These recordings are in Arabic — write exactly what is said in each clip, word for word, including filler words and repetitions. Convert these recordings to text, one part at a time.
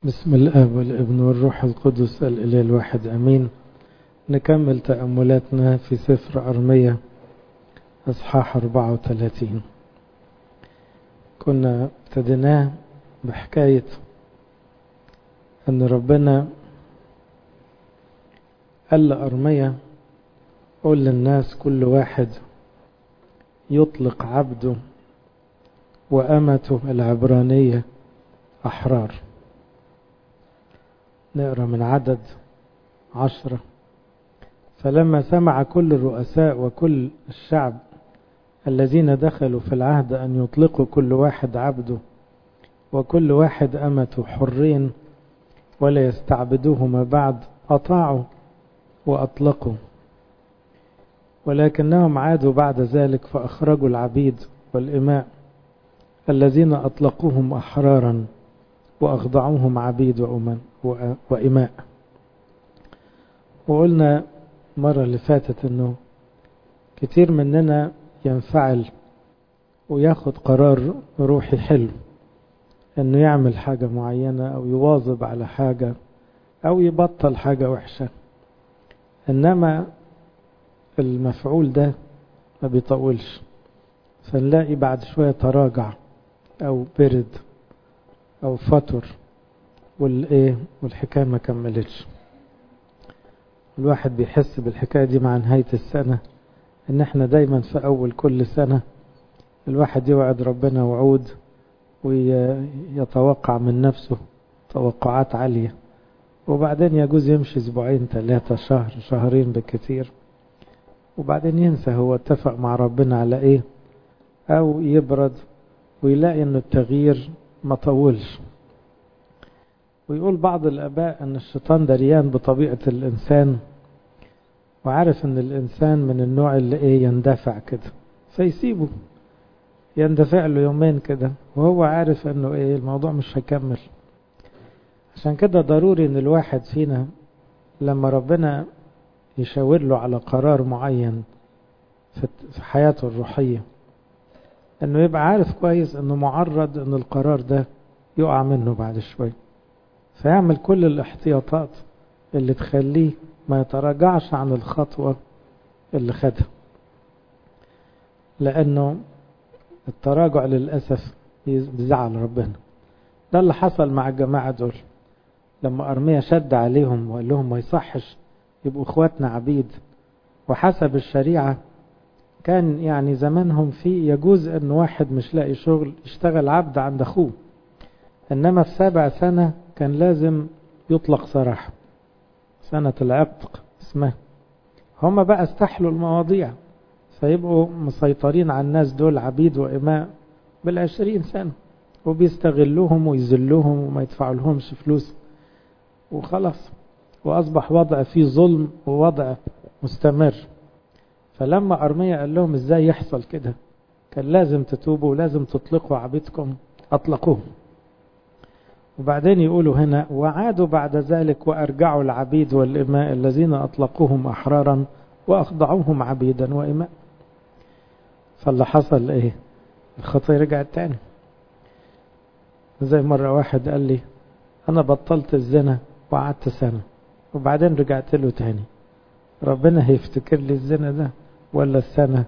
بسم الآب والابن والروح القدس الإله الواحد أمين. نكمل تأملاتنا في سفر أرمية أصحاح أربعة وثلاثين. كنا ابتديناه بحكاية أن ربنا قال لأرمية قول للناس كل واحد يطلق عبده وأمته العبرانية أحرار. نقرأ من عدد عشرة. فلما سمع كل الرؤساء وكل الشعب الذين دخلوا في العهد أن يطلقوا كل واحد عبده وكل واحد أمته حرين ولا يستعبدوهما بعد، أطاعوا وأطلقوا. ولكنهم عادوا بعد ذلك فأخرجوا العبيد والإماء الذين أطلقوهم أحرارا وأخضعوهم عبيد وإماء. وقلنا مرة اللي فاتت أنه كتير مننا ينفعل وياخد قرار روحي حلو أنه يعمل حاجة معينة أو يواظب على حاجة أو يبطل حاجة وحشة، إنما المفعول ده ما بيطولش، فنلاقي بعد شوية تراجع أو برد أو فتر والإيه والحكاية ما كملتش. الواحد بيحس بالحكاية دي مع نهاية السنة، إن احنا دايما في أول كل سنة الواحد يوعد ربنا وعود ويتوقع من نفسه توقعات عالية، وبعدين يجوز يمشي اسبوعين ثلاثة شهر شهرين بالكثير، وبعدين ينسى هو اتفق مع ربنا على ايه، او يبرد ويلاقي ان التغيير ما طولش. ويقول بعض الآباء أن الشيطان دريان بطبيعة الإنسان وعارف أن الإنسان من النوع اللي إيه يندفع كده، فيسيبه يندفع له يومين كده وهو عارف أنه إيه الموضوع مش هيكمل. عشان كده ضروري أن الواحد فينا لما ربنا يشاور له على قرار معين في حياته الروحية أنه يبقى عارف كويس أنه معرض أن القرار ده يقع منه بعد شوي، فيعمل كل الاحتياطات اللي تخليه ما يتراجعش عن الخطوة اللي خدها، لأنه التراجع للأسف بيزعل ربنا. ده اللي حصل مع الجماعة دول لما أرميا شد عليهم وقال لهم ما يصحش يبقوا اخواتنا عبيد، وحسب الشريعة كان يعني زمانهم في يجوز أن واحد مش لاقي شغل يشتغل عبد عند أخوه، إنما في سابع سنة كان لازم يطلق سراح، سنة العتق اسمها. هم بقى استحلوا المواضيع فيبقوا مسيطرين على الناس دول عبيد وإماء بالعشرين سنة، وبيستغلوهم ويذلوهم وما يدفعوا لهمش فلوس وخلاص، وأصبح وضع فيه ظلم ووضع مستمر. فلما أرميا قال لهم ازاي يحصل كده، كان لازم تتوبوا ولازم تطلقوا عبيدكم، أطلقوهم. وبعدين يقولوا هنا وعادوا بعد ذلك وأرجعوا العبيد والإماء الذين أطلقوهم أحرارا وأخضعوهم عبيدا وإماء. فاللي حصل إيه؟ الخطية رجعت تاني. زي مرة واحد قال لي أنا بطلت الزنا وقعدت سنة وبعدين رجعت له تاني، ربنا هيفتكر لي الزنا ده ولا السنة؟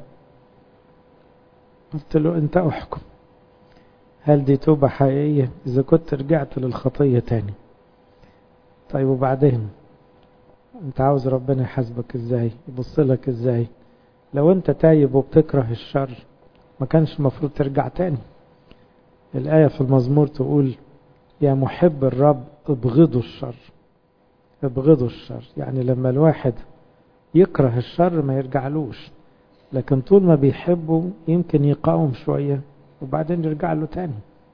قلت له أنت أحكم، هل دي توبة حقيقية إذا كنت رجعت للخطية تاني؟ طيب وبعدين أنت عاوز ربنا يحاسبك إزاي، يبصلك إزاي؟ لو أنت تايب وبتكره الشر ما كانش مفروض ترجع تاني. الآية في المزمور تقول يا محب الرب ابغضوا الشر، ابغضوا الشر، يعني لما الواحد يكره الشر ما يرجعلوش، لكن طول ما بيحبه يمكن يقاوم شوية وبعدين يرجع له تاني.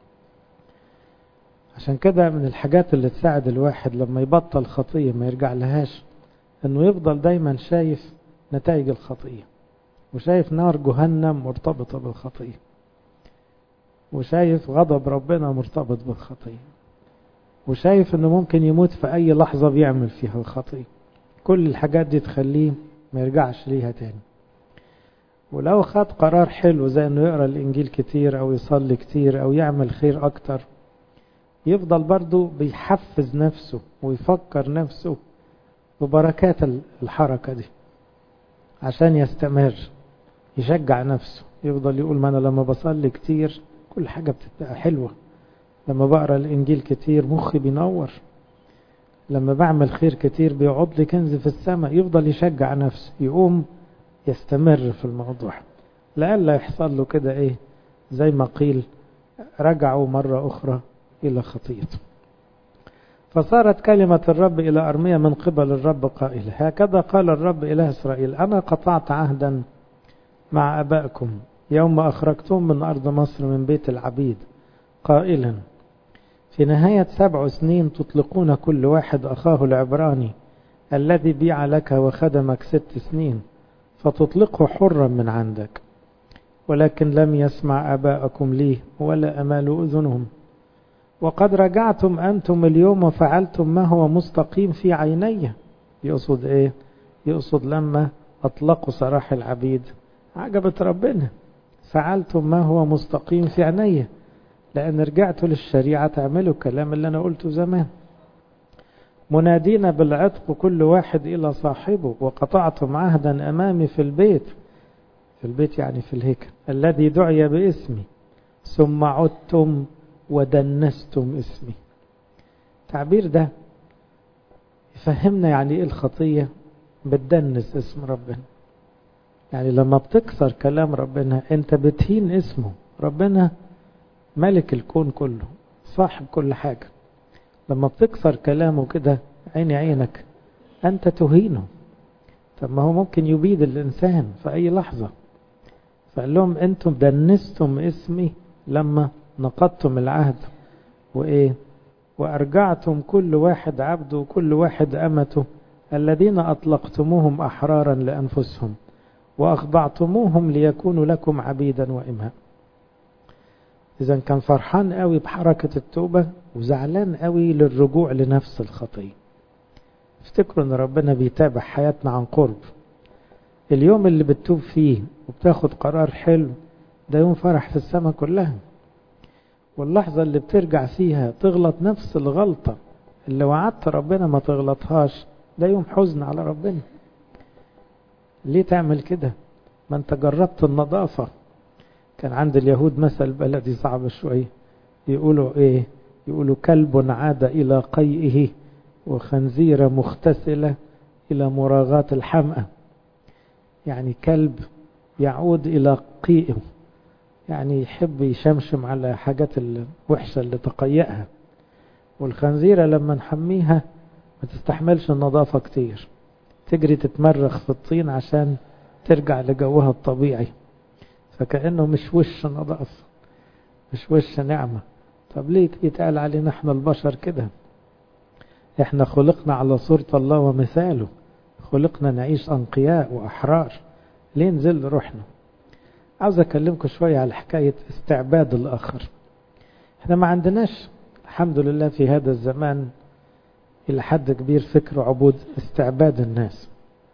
عشان كده من الحاجات اللي تساعد الواحد لما يبطل خطية ما يرجع لهاش انه يفضل دايما شايف نتائج الخطية، وشايف نار جهنم مرتبطة بالخطية، وشايف غضب ربنا مرتبط بالخطية، وشايف انه ممكن يموت في اي لحظة بيعمل فيها الخطية. كل الحاجات دي تخليه ما يرجعش ليها تاني. ولو خد قرار حلو زي انه يقرأ الانجيل كتير او يصلي كتير او يعمل خير اكتر، يفضل برضو بيحفز نفسه ويفكر نفسه ببركات الحركة دي عشان يستمر، يشجع نفسه، يفضل يقول ما أنا لما بصلي كتير كل حاجة بتبقى حلوة، لما بقرأ الإنجيل كتير مخي بينور، لما بعمل خير كتير بيقعد لي كنز في السماء. يفضل يشجع نفسه، يقوم يستمر في الموضوع، لألا يحصل له كده إيه زي ما قيل رجعوا مرة أخرى إلى خطيئته. فصارت كلمة الرب إلى أرميا من قبل الرب قائلة هكذا قال الرب إله إسرائيل أنا قطعت عهدا مع أبائكم يوم أخرجتم من أرض مصر من بيت العبيد قائلا في نهاية سبع سنين تطلقون كل واحد أخاه العبراني الذي بيع لك وخدمك ست سنين فتطلقه حرا من عندك، ولكن لم يسمع آباءكم لي ولا أمال أذنهم، وقد رجعتم أنتم اليوم وفعلتم ما هو مستقيم في عيني. يقصد إيه؟ يقصد لما أطلقوا سراح العبيد عجبت ربنا، فعلتم ما هو مستقيم في عيني، لأن رجعتوا للشريعة تعملوا الكلام اللي أنا قلته زمان، منادين بالعتق كل واحد إلى صاحبه، وقطعتم عهدا أمامي في البيت، في البيت يعني في الهيكل الذي دعي باسمي، ثم عدتم ودنستم اسمي. التعبير ده يفهمنا يعني ايه الخطية بتدنس اسم ربنا. يعني لما بتكسر كلام ربنا انت بتهين اسمه. ربنا ملك الكون كله، صاحب كل حاجة، لما بتكسر كلامه كده عيني عينك انت تهينه. طب ما هو ممكن يبيد الانسان في اي لحظة. فقال لهم انتم دنستم اسمي لما نقضتم العهد وإيه وأرجعتم كل واحد عبده وكل واحد أمته الذين أطلقتموهم أحرارا لأنفسهم وأخضعتموهم ليكونوا لكم عبيدا وإماء. إذن كان فرحان قوي بحركة التوبة وزعلان قوي للرجوع لنفس الخطية. افتكروا أن ربنا بيتابع حياتنا عن قرب. اليوم اللي بتتوب فيه وبتاخد قرار حلو ده يوم فرح في السماء كلها، واللحظة اللي بترجع فيها تغلط نفس الغلطة اللي وعدت ربنا ما تغلطهاش ده يوم حزن على ربنا. ليه تعمل كده؟ ما انت جربت النظافة. كان عند اليهود مثل بلدي صعب شوية، يقولوا ايه؟ يقولوا كلب عاد الى قيئه وخنزيرة مغتسلة الى مراغاة الحمأة. يعني كلب يعود الى قيئه، يعني يحب يشمشم على حاجات الوحشة اللي تقيأها. والخنزيرة لما نحميها ما تستحملش النظافة كتير، تجري تتمرخ في الطين عشان ترجع لجوها الطبيعي. فكأنه مش وش نظافة، مش وش نعمة. طب ليه يتقال علينا احنا البشر كده؟ احنا خلقنا على صورة الله ومثاله، خلقنا نعيش أنقياء وأحرار. ليه نزل روحنا؟ عاوز أكلمكم شوية على حكاية استعباد الآخر. احنا ما عندناش الحمد لله في هذا الزمان إلى حد كبير فكر عبود استعباد الناس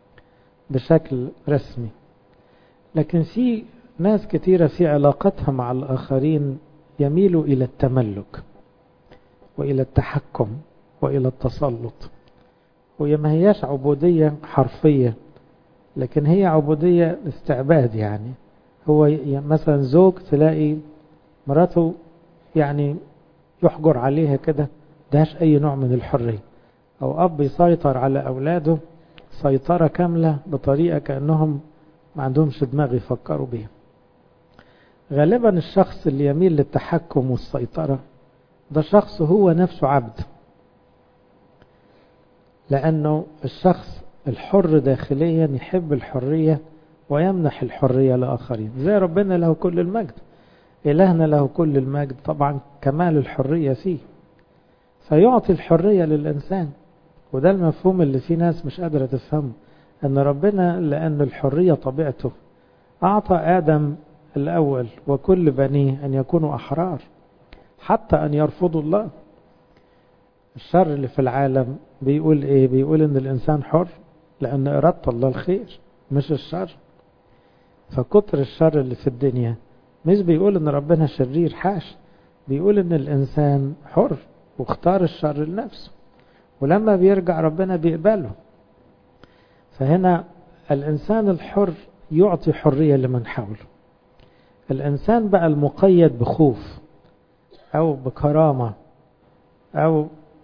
بشكل رسمي، لكن في ناس كتيرة في علاقتها مع الآخرين يميلوا إلى التملك وإلى التحكم وإلى التسلط. وهي ما هياش عبودية حرفية، لكن هي عبودية استعباد. يعني هو مثلا زوج تلاقي مراته يعني يحجر عليها كده، دهش أي نوع من الحرية، أو أب يسيطر على أولاده سيطرة كاملة بطريقة كأنهم ما عندهمش دماغ يفكروا بيها. غالبا الشخص اللي يميل للتحكم والسيطرة ده شخص هو نفسه عبد، لأنه الشخص الحر داخليا يحب الحرية ويمنح الحرية لآخرين. زي ربنا له كل المجد، إلهنا له كل المجد، طبعا كمال الحرية فيه، فيعطي الحرية للإنسان. وده المفهوم اللي في ناس مش قادرة تفهمه، أن ربنا لأن الحرية طبيعته أعطى آدم الأول وكل بنيه أن يكونوا أحرار، حتى أن يرفضوا الله. الشر اللي في العالم بيقول إيه؟ بيقول أن الإنسان حر لأن إرادة الله الخير مش الشر. فكتر الشر اللي في الدنيا مش بيقول أن ربنا شرير، حاش، بيقول أن الإنسان حر واختار الشر لنفسه، ولما بيرجع ربنا بيقبله. فهنا الإنسان الحر يعطي حرية لمن حوله. الإنسان بقى المقيد بخوف أو بكرامة أو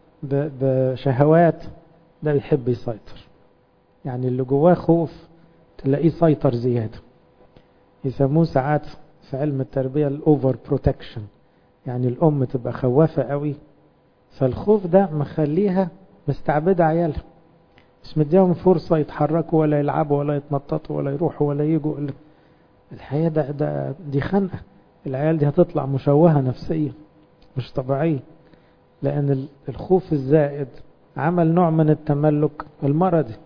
بشهوات ده يحب يسيطر. يعني اللي جواه خوف تلاقيه سيطر زيادة، يسموه ساعات في علم التربية الأوفر بروتكشن. يعني الأم تبقى خوافة قوي، فالخوف ده مخليها مستعبدة عيالها، مش مديهم فرصة يتحركوا ولا يلعبوا ولا يتنططوا ولا يروحوا ولا يجوا. الحقيقة ده, ده دي خنقة. العيال دي هتطلع مشوهة نفسيا مش طبيعية، لأن الخوف الزائد عمل نوع من التملك المرضي.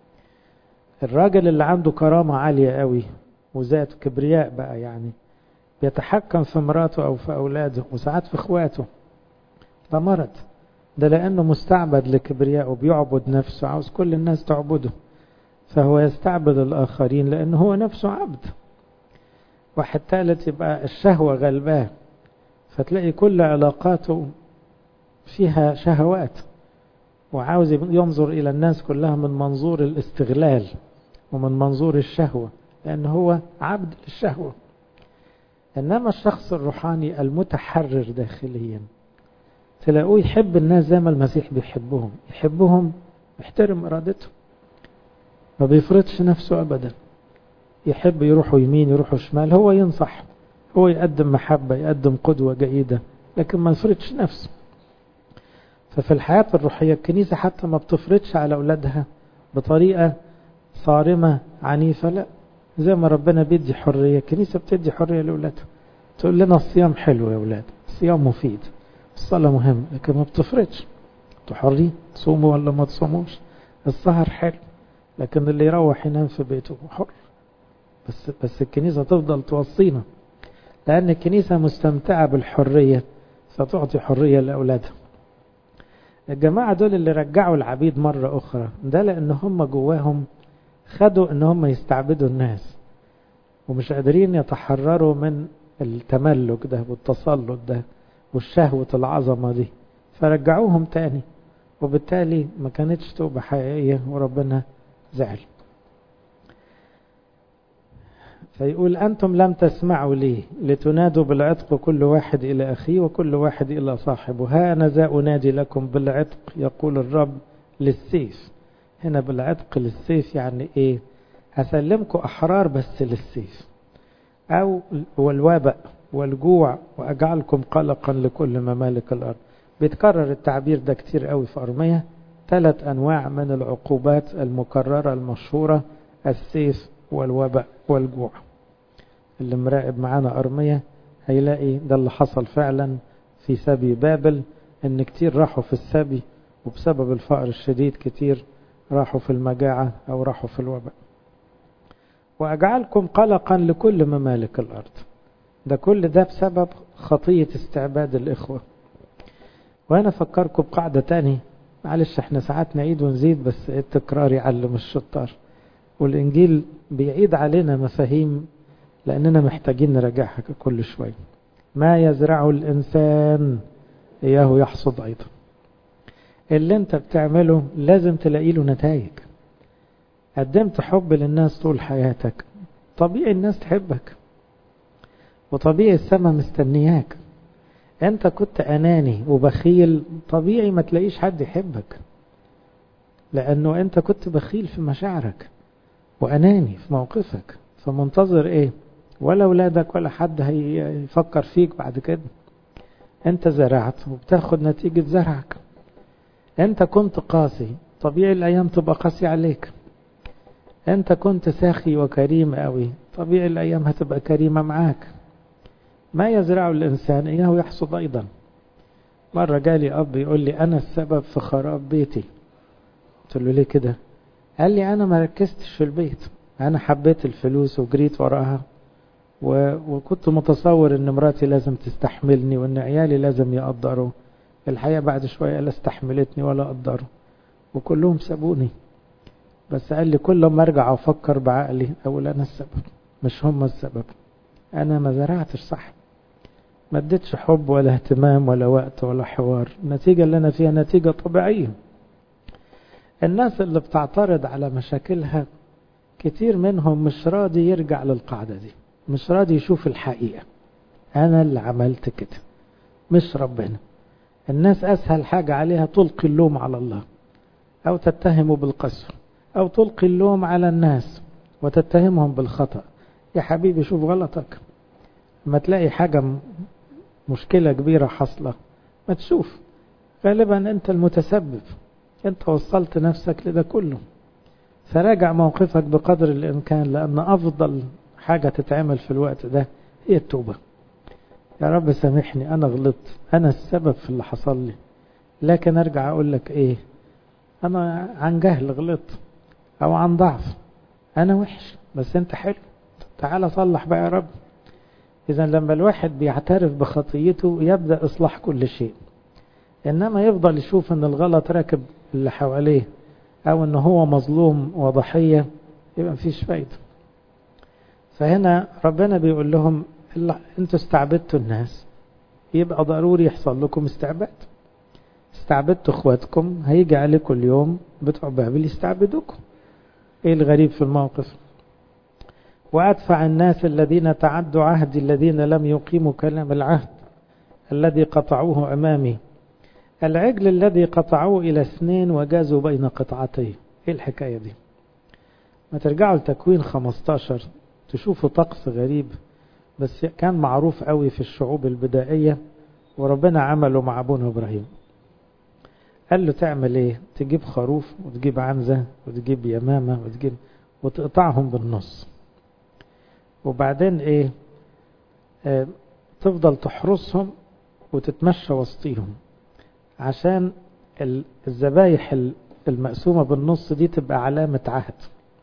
الراجل اللي عنده كرامة عالية قوي وذات كبرياء بقى، يعني بيتحكم في مراته أو في أولاده وساعات في إخواته، ده مرض. ده لأنه مستعبد لكبرياء وبيعبد نفسه، عاوز كل الناس تعبده، فهو يستعبد الآخرين لأنه هو نفسه عبد. واحد ثالث يبقى الشهوة غلباه، فتلاقي كل علاقاته فيها شهوات، وعاوز ينظر إلى الناس كلها من منظور الاستغلال ومن منظور الشهوة، لأنه هو عبد للشهوة. إنما الشخص الروحاني المتحرر داخليا تلاقوه يحب الناس زي ما المسيح بيحبهم، يحبهم يحترم إرادته، ما بيفرضش نفسه أبدا. يحب يروحوا يمين يروحوا شمال، هو ينصح، هو يقدم محبة، يقدم قدوة جيدة، لكن ما يفرضش نفسه. ففي الحياة الروحية الكنيسة حتى ما بتفرضش على أولادها بطريقة صارمة عنيفة، لا، زي ما ربنا بيدي حرية الكنيسة بتدي حرية لأولادها. تقول لنا الصيام حلو يا أولاد، الصيام مفيد، الصلاة مهم، لكن ما بتفرضش. تحرين تصوموا ولا ما تصوموش، السهر حلو، لكن اللي يروح ينام في بيته حر. بس بس الكنيسة تفضل توصينا، لأن الكنيسة مستمتعة بالحرية فتعطي حرية لأولادها. الجماعة دول اللي رجعوا العبيد مرة أخرى، ده لأن هم جواهم خدوا أن هم يستعبدوا الناس ومش قادرين يتحرروا من التملك ده والتسلط ده والشهوة العظمة دي، فرجعوهم تاني، وبالتالي ما كانتش توبة حقيقية وربنا زعل. فيقول أنتم لم تسمعوا لي لتنادوا بالعتق كل واحد إلى أخيه وكل واحد إلى صاحبه، ها أنا ذا أنادي لكم بالعتق يقول الرب للسيف. هنا بالعتق للسيف يعني إيه؟ هسلمكم أحرار بس للسيف أو والوباء والجوع وأجعلكم قلقا لكل ممالك الأرض. بيتكرر التعبير ده كتير قوي في أرمية. ثلاث أنواع من العقوبات المكررة المشهورة: السيف والوباء والجوع. اللي مراقب معانا أرمية هيلاقي ده اللي حصل فعلا في سبي بابل، ان كتير راحوا في السبي وبسبب الفقر الشديد كتير راحوا في المجاعة او راحوا في الوباء. وأجعلكم قلقا لكل ممالك الأرض. ده كل ده بسبب خطية استعباد الإخوة. وأنا فكركم بقاعدة تاني، معلش احنا ساعات نعيد ونزيد بس التكرار يعلم الشطار، والإنجيل بيعيد علينا مفاهيم لأننا محتاجين نراجعها كل شوي. ما يزرعه الإنسان إياه يحصد أيضا. اللي انت بتعمله لازم تلاقي له نتائج. قدمت حب للناس طول حياتك، طبيعي الناس تحبك، وطبيعي السماء مستنياك. انت كنت أناني وبخيل، طبيعي ما تلاقيش حد يحبك، لأنه انت كنت بخيل في مشاعرك وأناني في موقفك. فمنتظر ايه؟ ولا أولادك ولا حد هيفكر فيك بعد كده. انت زرعت وبتاخد نتيجة زرعك. انت كنت قاسي، طبيعي الأيام تبقى قاسي عليك. انت كنت ساخي وكريم قوي، طبيعي الأيام هتبقى كريمة معاك. ما يزرعه الإنسان إياه يحصد أيضا. مرة جالي أب يقول لي أنا السبب في خراب بيتي. قلت له ليه كده؟ قال لي أنا ما ركزتش في البيت، أنا حبيت الفلوس وجريت وراها، و... وكنت متصور أن مراتي لازم تستحملني وأن عيالي لازم يقدروا. الحقيقة بعد شوية لا استحملتني ولا قدروا، وكلهم سابوني. بس قال لي كل ما أرجع وأفكر بعقلي أقول أنا السبب، مش هم السبب. أنا ما زرعتش صح، ما اديتش حب ولا اهتمام ولا وقت ولا حوار. النتيجة اللي أنا فيها نتيجة طبيعية. الناس اللي بتعترض على مشاكلها كتير منهم مش راضي يرجع للقاعدة دي، مش راضي يشوف الحقيقة. أنا اللي عملت كده مش ربنا. الناس أسهل حاجة عليها تلقي اللوم على الله، أو تتهمه بالقسوة، أو تلقي اللوم على الناس وتتهمهم بالخطأ. يا حبيبي شوف غلطك. ما تلاقي حاجة مشكلة كبيرة حصلة ما تشوف غالبا أنت المتسبب، أنت وصلت نفسك لده كله. فراجع موقفك بقدر الإمكان، لأن أفضل حاجة تتعمل في الوقت ده هي التوبة. يا رب سامحني، أنا غلطت، أنا السبب في اللي حصل لي، لكن أرجع أقول لك إيه، أنا عن جهل غلطت أو عن ضعف، أنا وحش بس أنت حلو، تعال صلح بقى يا رب. إذا لما الواحد بيعترف بخطيته يبدأ إصلاح كل شيء. إنما يفضل يشوف أن الغلط راكب اللي حواليه أو أنه هو مظلوم وضحية، يبقى مفيش فايدة. فهنا ربنا بيقول لهم أنتوا استعبدتوا الناس، يبقى ضروري يحصل لكم استعباد. استعبدتوا اخواتكم، هيجي عليكم اليوم بتوع بابل يستعبدوكم. ايه الغريب في الموقف؟ وأدفع الناس الذين تعدوا عهدي، الذين لم يقيموا كلام العهد الذي قطعوه أمامي. العجل الذي قطعوه إلى اثنين وجازوا بين قطعتين. ايه الحكاية دي؟ ما ترجعوا لتكوين خمستاشر تشوفوا طقس غريب، بس كان معروف قوي في الشعوب البدائية، وربنا عمله مع ابونا إبراهيم. قال له تعمل ايه؟ تجيب خروف وتجيب عنزة وتجيب يمامة وتجيب وتقطعهم بالنص، وبعدين ايه آه تفضل تحرسهم وتتمشى وسطيهم عشان الذبايح المقسومة بالنص دي تبقى علامة عهد.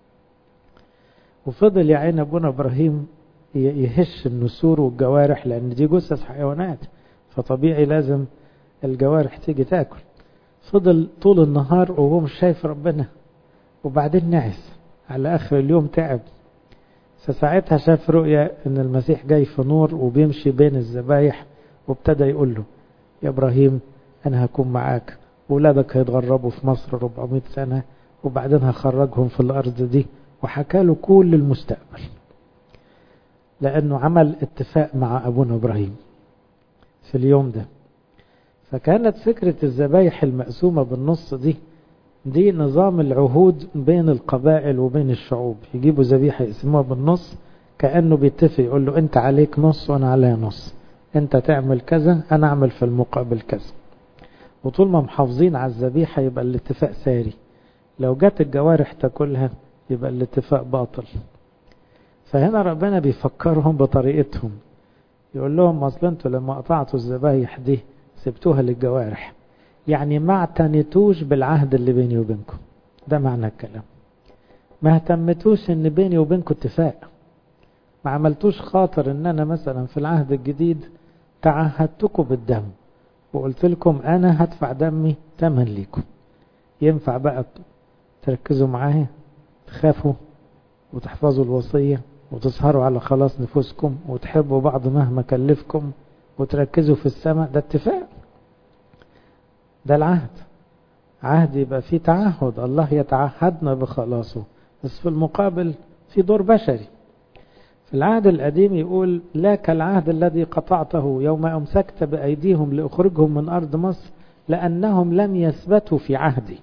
وفضل يا عين ابونا إبراهيم يهش النسور والجوارح، لأن دي جثث حيوانات فطبيعي لازم الجوارح تيجي تاكل. فضل طول النهار وهو مش شايف ربنا، وبعدين نعس على آخر اليوم تعب. فساعتها شاف رؤيا ان المسيح جاي في نور وبيمشي بين الذبايح، وابتدى يقول له يا إبراهيم أنا هكون معاك، وولادك هيتغربوا في مصر أربعمائة سنة، وبعدين هخرجهم في الأرض دي. وحكى له كل المستقبل، لأنه عمل اتفاق مع أبونا إبراهيم في اليوم ده. فكانت فكرة الذبايح المقسومة بالنص دي دي نظام العهود بين القبائل وبين الشعوب. يجيبوا ذبيحة يقسموها بالنص، كأنه بيتفق يقول له أنت عليك نص وأنا عليا نص، أنت تعمل كذا أنا أعمل في المقابل كذا. وطول ما محافظين على الذبيحة يبقى الاتفاق ساري. لو جت الجوارح تاكلها يبقى الاتفاق باطل. فهنا ربنا بيفكرهم بطريقتهم، يقول لهم اصل انتوا لما قطعتوا الذبايح دي سبتوها للجوارح، يعني ما اعتنيتوش بالعهد اللي بيني وبينكم. ده معنى الكلام. ما اهتمتوش ان بيني وبينكم اتفاق، ما عملتوش خاطر ان انا مثلا في العهد الجديد تعهدتكم بالدم وقلت لكم انا هدفع دمي تمن ليكم. ينفع بقى تركزوا معايا، تخافوا وتحفظوا الوصية وتسهروا على خلاص نفوسكم وتحبوا بعض مهما كلفكم وتركزوا في السماء؟ ده اتفاق، ده العهد. عهد يبقى فيه تعهد، الله يتعهدنا بخلاصه، بس في المقابل في دور بشري. في العهد القديم يقول لا كالعهد الذي قطعته يوم أمسكت بأيديهم لأخرجهم من أرض مصر، لأنهم لم يثبتوا في عهدي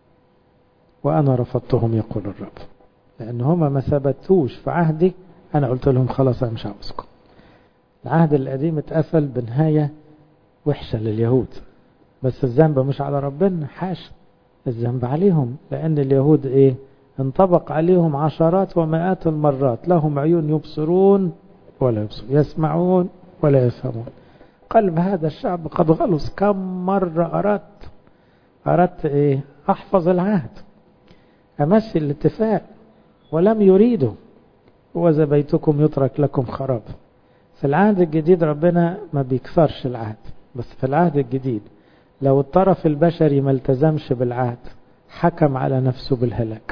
وأنا رفضتهم يقول الرب. لأن هما ما ثبتوش في عهدي، أنا قلت لهم خلاص أنا مش عاوزكم. العهد القديم اتقفل بنهاية وحشة لليهود، بس الذنب مش على ربنا، حاشا، الذنب عليهم، لأن اليهود إيه انطبق عليهم عشرات ومئات المرات. لهم عيون يبصرون ولا يبصرون، يسمعون ولا يفهمون، قلب هذا الشعب قد غلص. كم مرة أردت أردت إيه أحفظ العهد، أمشي الاتفاق، ولم يريدوا. وإذا بيتكم يترك لكم خراب. في العهد الجديد ربنا ما بيكسرش العهد، بس في العهد الجديد لو الطرف البشري ما التزمش بالعهد حكم على نفسه بالهلاك،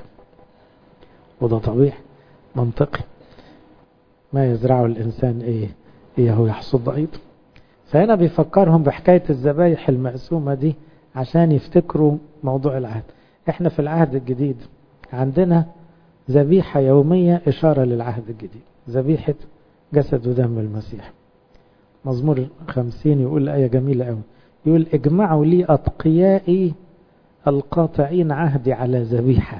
وده طبيعي منطقي. ما يزرعه الإنسان إيه إيه هو يحصد أيضا. فهنا بيفكرهم بحكاية الذبايح المقسومة دي عشان يفتكروا موضوع العهد. احنا في العهد الجديد عندنا ذبيحة يومية إشارة للعهد الجديد، ذبيحة جسد ودم المسيح. مزمور خمسين يقول آية جميلة قوي، يقول اجمعوا لي أتقيائي القاطعين عهدي على ذبيحة.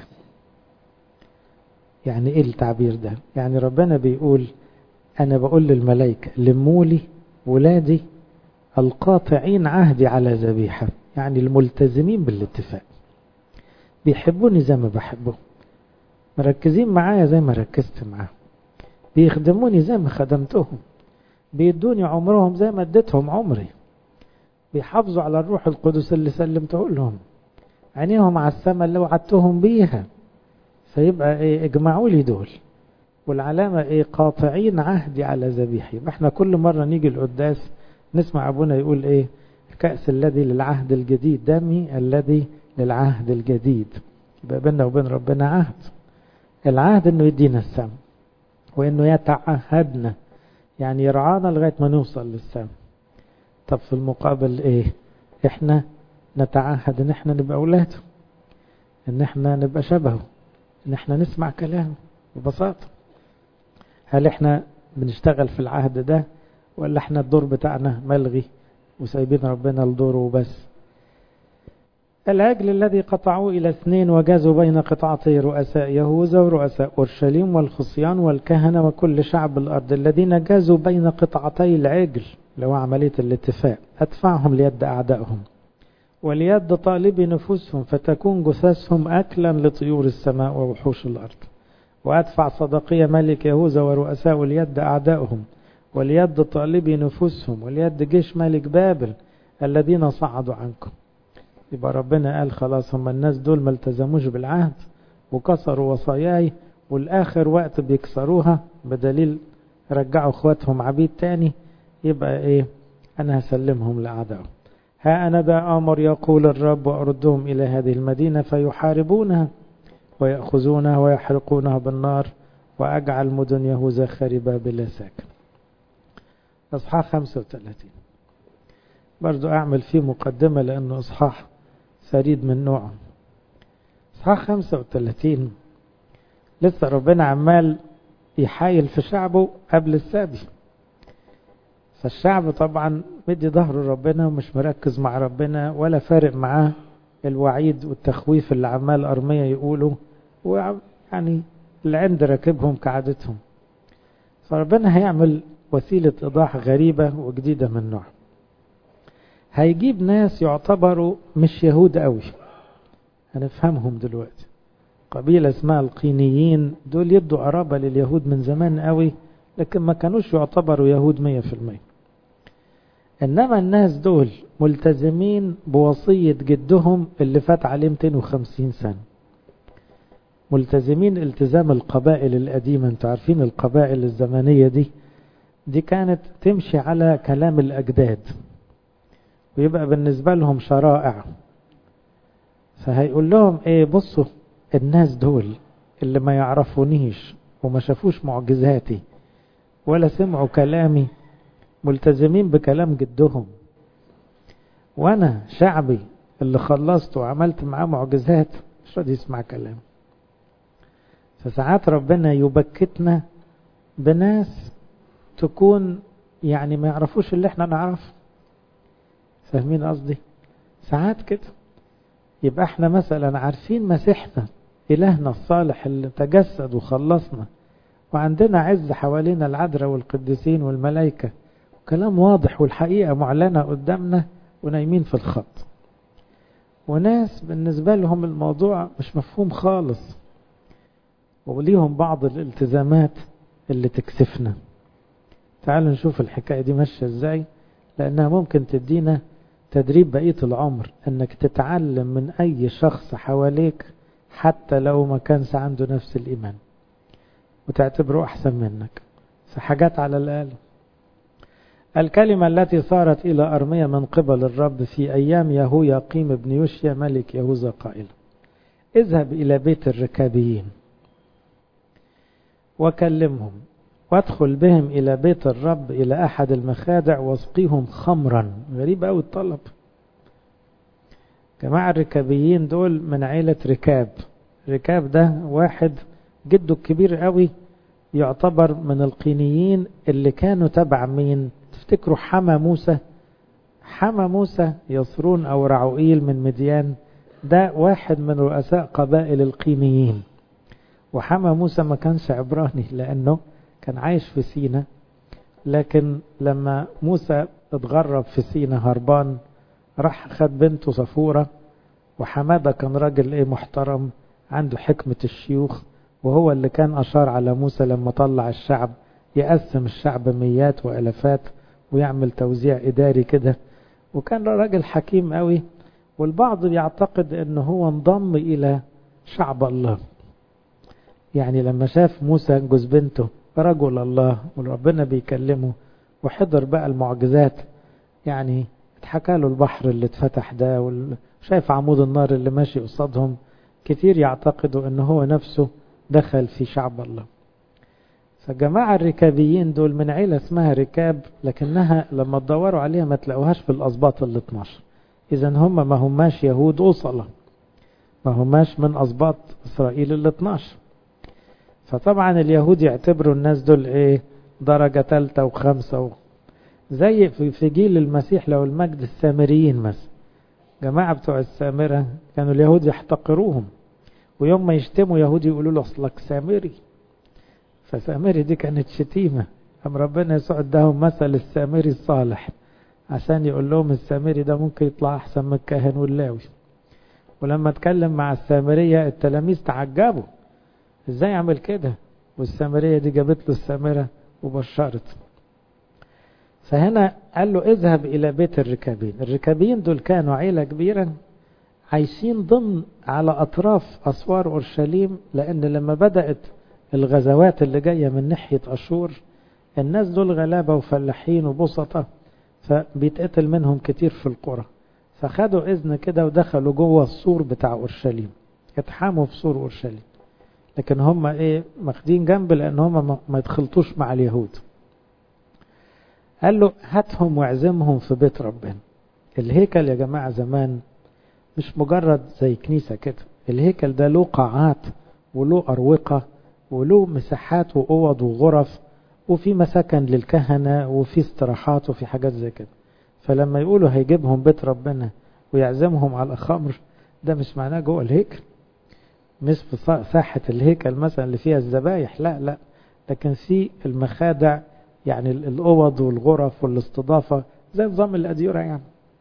يعني ايه التعبير ده؟ يعني ربنا بيقول انا بقول للملائكة لمولي ولادي القاطعين عهدي على ذبيحة، يعني الملتزمين بالاتفاق، بيحبوني زي ما بحبهم، مركزين معايا زي ما ركزت معاهم، بيخدموني زي ما خدمتهم، بيدوني عمرهم زي ما اديتهم عمري، بيحافظوا على الروح القدس اللي سلمته لهم، عينيهم على السماء اللي وعدتهم بيها. فيبقى ايه؟ اجمعوا لي دول، والعلامة ايه؟ قاطعين عهدي على ذبيحي. يبقى احنا كل مرة نيجي القداس نسمع ابونا يقول ايه؟ الكأس الذي للعهد الجديد دمي الذي للعهد الجديد. يبقى بيننا وبين ربنا عهد، العهد انه يدينا السماء وانه يتعهدنا، يعني يرعانا لغاية ما نوصل للسماء. طب في المقابل ايه؟ احنا نتعهد ان احنا نبقى اولاده، ان احنا نبقى شبهه، ان احنا نسمع كلامه ببساطة. هل احنا بنشتغل في العهد ده ولا احنا الدور بتاعنا ملغي وسايبين ربنا لدوره وبس؟ العجل الذي قطعوه إلى اثنين وجازوا بين قطعتي رؤساء يهوذا ورؤساء أورشليم والخصيان والكهنة وكل شعب الأرض الذين جازوا بين قطعتي العجل، لو عملية الاتفاق، أدفعهم ليد أعدائهم وليد طالبي نفوسهم فتكون جثثهم أكلا لطيور السماء ووحوش الأرض. وأدفع صدقية ملك يهوذا ورؤساء ليد أعدائهم وليد طالبي نفوسهم وليد جيش ملك بابل الذين صعدوا عنكم. يبقى ربنا قال خلاص هم الناس دول ما التزموش بالعهد وكسروا وصاياي، والآخر وقت بيكسروها بدليل رجعوا اخواتهم عبيد تاني، يبقى ايه؟ انا هسلمهم لأعدائهم. ها أنا ذا آمر يقول الرب وأردهم إلى هذه المدينة فيحاربونها ويأخذونها ويحرقونها بالنار وأجعل مدن يهوذا خاربة بلا ساكن. أصحاح خمسة وثلاثين برضو أعمل فيه مقدمة لأنه أصحاح فريد من نوعه. أصحاح خمسة وثلاثين لسه ربنا عمال يحايل في شعبه قبل السبي، فالشعب طبعا بدي ظهره ربنا ومش مركز مع ربنا ولا فارق معاه الوعيد والتخويف اللي عمال أرمية يقوله، ويعني العند راكبهم كعادتهم. فربنا هيعمل وسيلة إيضاح غريبة وجديدة من نوع. هيجيب ناس يعتبروا مش يهود قوي، هنفهمهم دلوقتي. قبيلة اسمها القينيين، دول يدوا قرابة لليهود من زمان قوي، لكن ما كانوش يعتبروا يهود مية في المية. إنما الناس دول ملتزمين بوصية جدهم اللي فات عليه مئتين وخمسين سنة، ملتزمين التزام القبائل القديمة. انتوا عارفين القبائل الزمنية دي دي كانت تمشي على كلام الأجداد ويبقى بالنسبة لهم شرائع. فهيقول لهم ايه؟ بصوا الناس دول اللي ما يعرفونيش وما شافوش معجزاتي ولا سمعوا كلامي، ملتزمين بكلام جدهم، وانا شعبي اللي خلصت وعملت معاه معجزات مش راضي يسمع كلام. فساعات ربنا يبكتنا بناس تكون يعني ما يعرفوش اللي احنا نعرفه. فاهمين قصدي؟ ساعات كده يبقى احنا مثلا عارفين مسيحنا إلهنا الصالح اللي تجسد وخلصنا، وعندنا عز حوالينا العذراء والقديسين والملائكة، كلام واضح والحقيقة معلنة قدامنا، ونايمين في الخط. وناس بالنسبة لهم الموضوع مش مفهوم خالص وليهم بعض الالتزامات اللي تكسفنا. تعالوا نشوف الحكاية دي ماشية ازاي، لأنها ممكن تدينا تدريب بقية العمر، انك تتعلم من اي شخص حواليك حتى لو ما كانش عنده نفس الايمان وتعتبره احسن منك في حاجات على الاقل. الكلمة التي صارت الى ارمية من قبل الرب في ايام يهوياقيم بن يوشيا ملك يهوذا قائلا: اذهب الى بيت الركابيين وكلمهم وادخل بهم إلى بيت الرب إلى أحد المخادع واسقيهم خمرا. غريب أوي الطلب. جماعة الركابيين دول من عيلة ركاب. ركاب ده واحد جده الكبير قوي، يعتبر من القينيين اللي كانوا تبع مين؟ تفتكروا حما موسى؟ حما موسى يصرون أو رعوئيل من مديان، ده واحد من رؤساء قبائل القينيين. وحما موسى ما كانش عبراني لأنه كان عايش في سينا، لكن لما موسى اتغرب في سينا هربان راح خد بنته صفورة، وحمادة كان راجل ايه محترم عنده حكمة الشيوخ، وهو اللي كان أشار على موسى لما طلع الشعب يقسم الشعب ميات وألفات ويعمل توزيع إداري كده، وكان راجل حكيم قوي. والبعض يعتقد أنه هو انضم إلى شعب الله، يعني لما شاف موسى جوز بنته رجل الله وربنا بيكلمه وحضر بقى المعجزات، يعني اتحكى له البحر اللي اتفتح ده وشايف عمود النار اللي ماشي قصادهم، كتير يعتقدوا أنه هو نفسه دخل في شعب الله. فجماعة الركابيين دول من عيلة اسمها ركاب، لكنها لما تدوروا عليها ما تلاقوهاش في الأسباط ال اثناشر. إذن هم ما هماش يهود أصلا، ما هماش من أسباط إسرائيل ال اثناشر. فطبعا اليهود يعتبروا الناس دول ايه؟ درجة ثالثة وخمسة و... زي في جيل المسيح لو المجد السامريين مثلا، جماعة بتوع السامرة كانوا اليهود يحتقروهم، ويوم ما يشتموا يهودي يقولوا له أصلك سامري. فسامري دي كانت شتيمة، أم ربنا يسوع اداهم مثل السامري الصالح عشان يقول لهم السامري ده ممكن يطلع أحسن من الكاهن واللاوي. ولما اتكلم مع السامرية التلاميذ تعجبوا، ازاي عمل كده؟ والسامرية دي جابت له السامرة وبشرت. فهنا قال له اذهب إلى بيت الركابين. الركابين دول كانوا عيلة كبيرة عايشين ضمن على أطراف أسوار أورشليم، لأن لما بدأت الغزوات اللي جاية من ناحية أشور الناس دول غلابة وفلاحين وبسطة، فبيتقتل منهم كتير في القرى، فخدوا إذن كده ودخلوا جوه السور بتاع أورشليم، يتحاموا في سور أورشليم، لكن هم ايه ماخدين جنب لأن هم ما يدخلطوش مع اليهود. قال له هاتهم واعزمهم في بيت ربنا. الهيكل يا جماعة زمان مش مجرد زي كنيسة كده، الهيكل ده له قاعات وله أروقة وله مساحات وأوض وغرف، وفي مساكن للكهنة وفي استراحات وفي حاجات زي كده. فلما يقولوا هيجيبهم بيت ربنا ويعزمهم على خمر، ده مش معناه جوه الهيكل، مش في ساحة الهيكل مثلا اللي فيها الذبايح، لا لا، لكن في المخادع، يعني الأوض والغرف والاستضافة زي نظام الأديرة يعني.